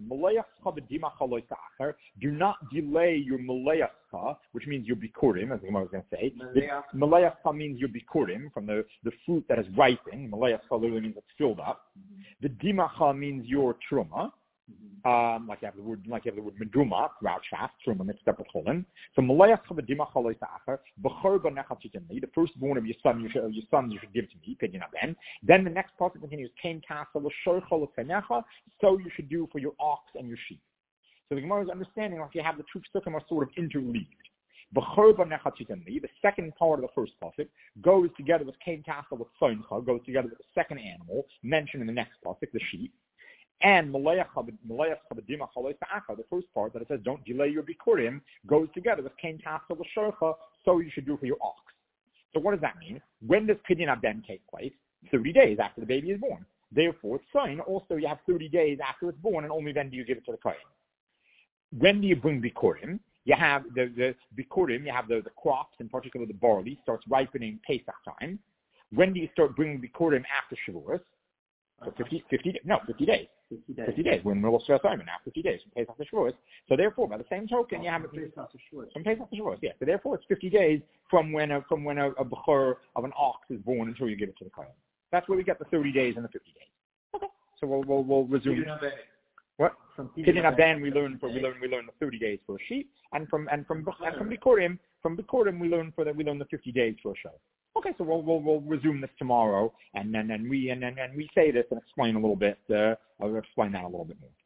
S1: Do not delay your malayascha, which means your bikurim, as the Gemara was going to say. Malayascha means your bikurim, from the fruit that is ripened. Malayascha literally means it's filled up. The dimacha means your truma. Like you have the word meduma throughout Shas, truma mixed up with cholin. So malayach chavadima chaloi sa'achar b'chor b'necha titeni, the firstborn of your son you should give to me, Pidyon Aben. Then the next part continues, kain kasa l'shorcha l'tzenecha, so you should do for your ox and your sheep. So the Gemara is understanding like you have the two psukim are sort of interleaved. B'chor b'necha titeni, the second part of the first pasuk, goes together with kain kasa l'tzenecha, goes together with the second animal mentioned in the next pasuk, the sheep. And the first part that it says don't delay your bikurim goes together with kain tafsa l'shorcha, so you should do for your ox. So what does that mean? When does Pidyon Aben take place? 30 days after the baby is born. Therefore, it's sign. Also, you have 30 days after it's born, and only then do you give it to the kohen. When do you bring bikurim? You have the bikurim. You have the crops, in particular the barley, starts ripening Pesach time. When do you start bringing bikurim after Shavuos? So 50 days. 50 days. We're in the middle of Shvat Simon now, 50 days from Pesach to Shavuos. So therefore, by the same token, you have it from Pesach to Shavuos. Yeah. So therefore, it's 50 days from when a bechor of an ox is born until you give it to the kohen. That's where we get the 30 days and the 50 days. Okay. So we'll resume. What? From Pidyon Aben we learn the 30 days for a sheep, and from bikurim we learn the 50 days for a show. Okay, so we'll resume this tomorrow, and then we say this and explain a little bit. I'll explain that a little bit more.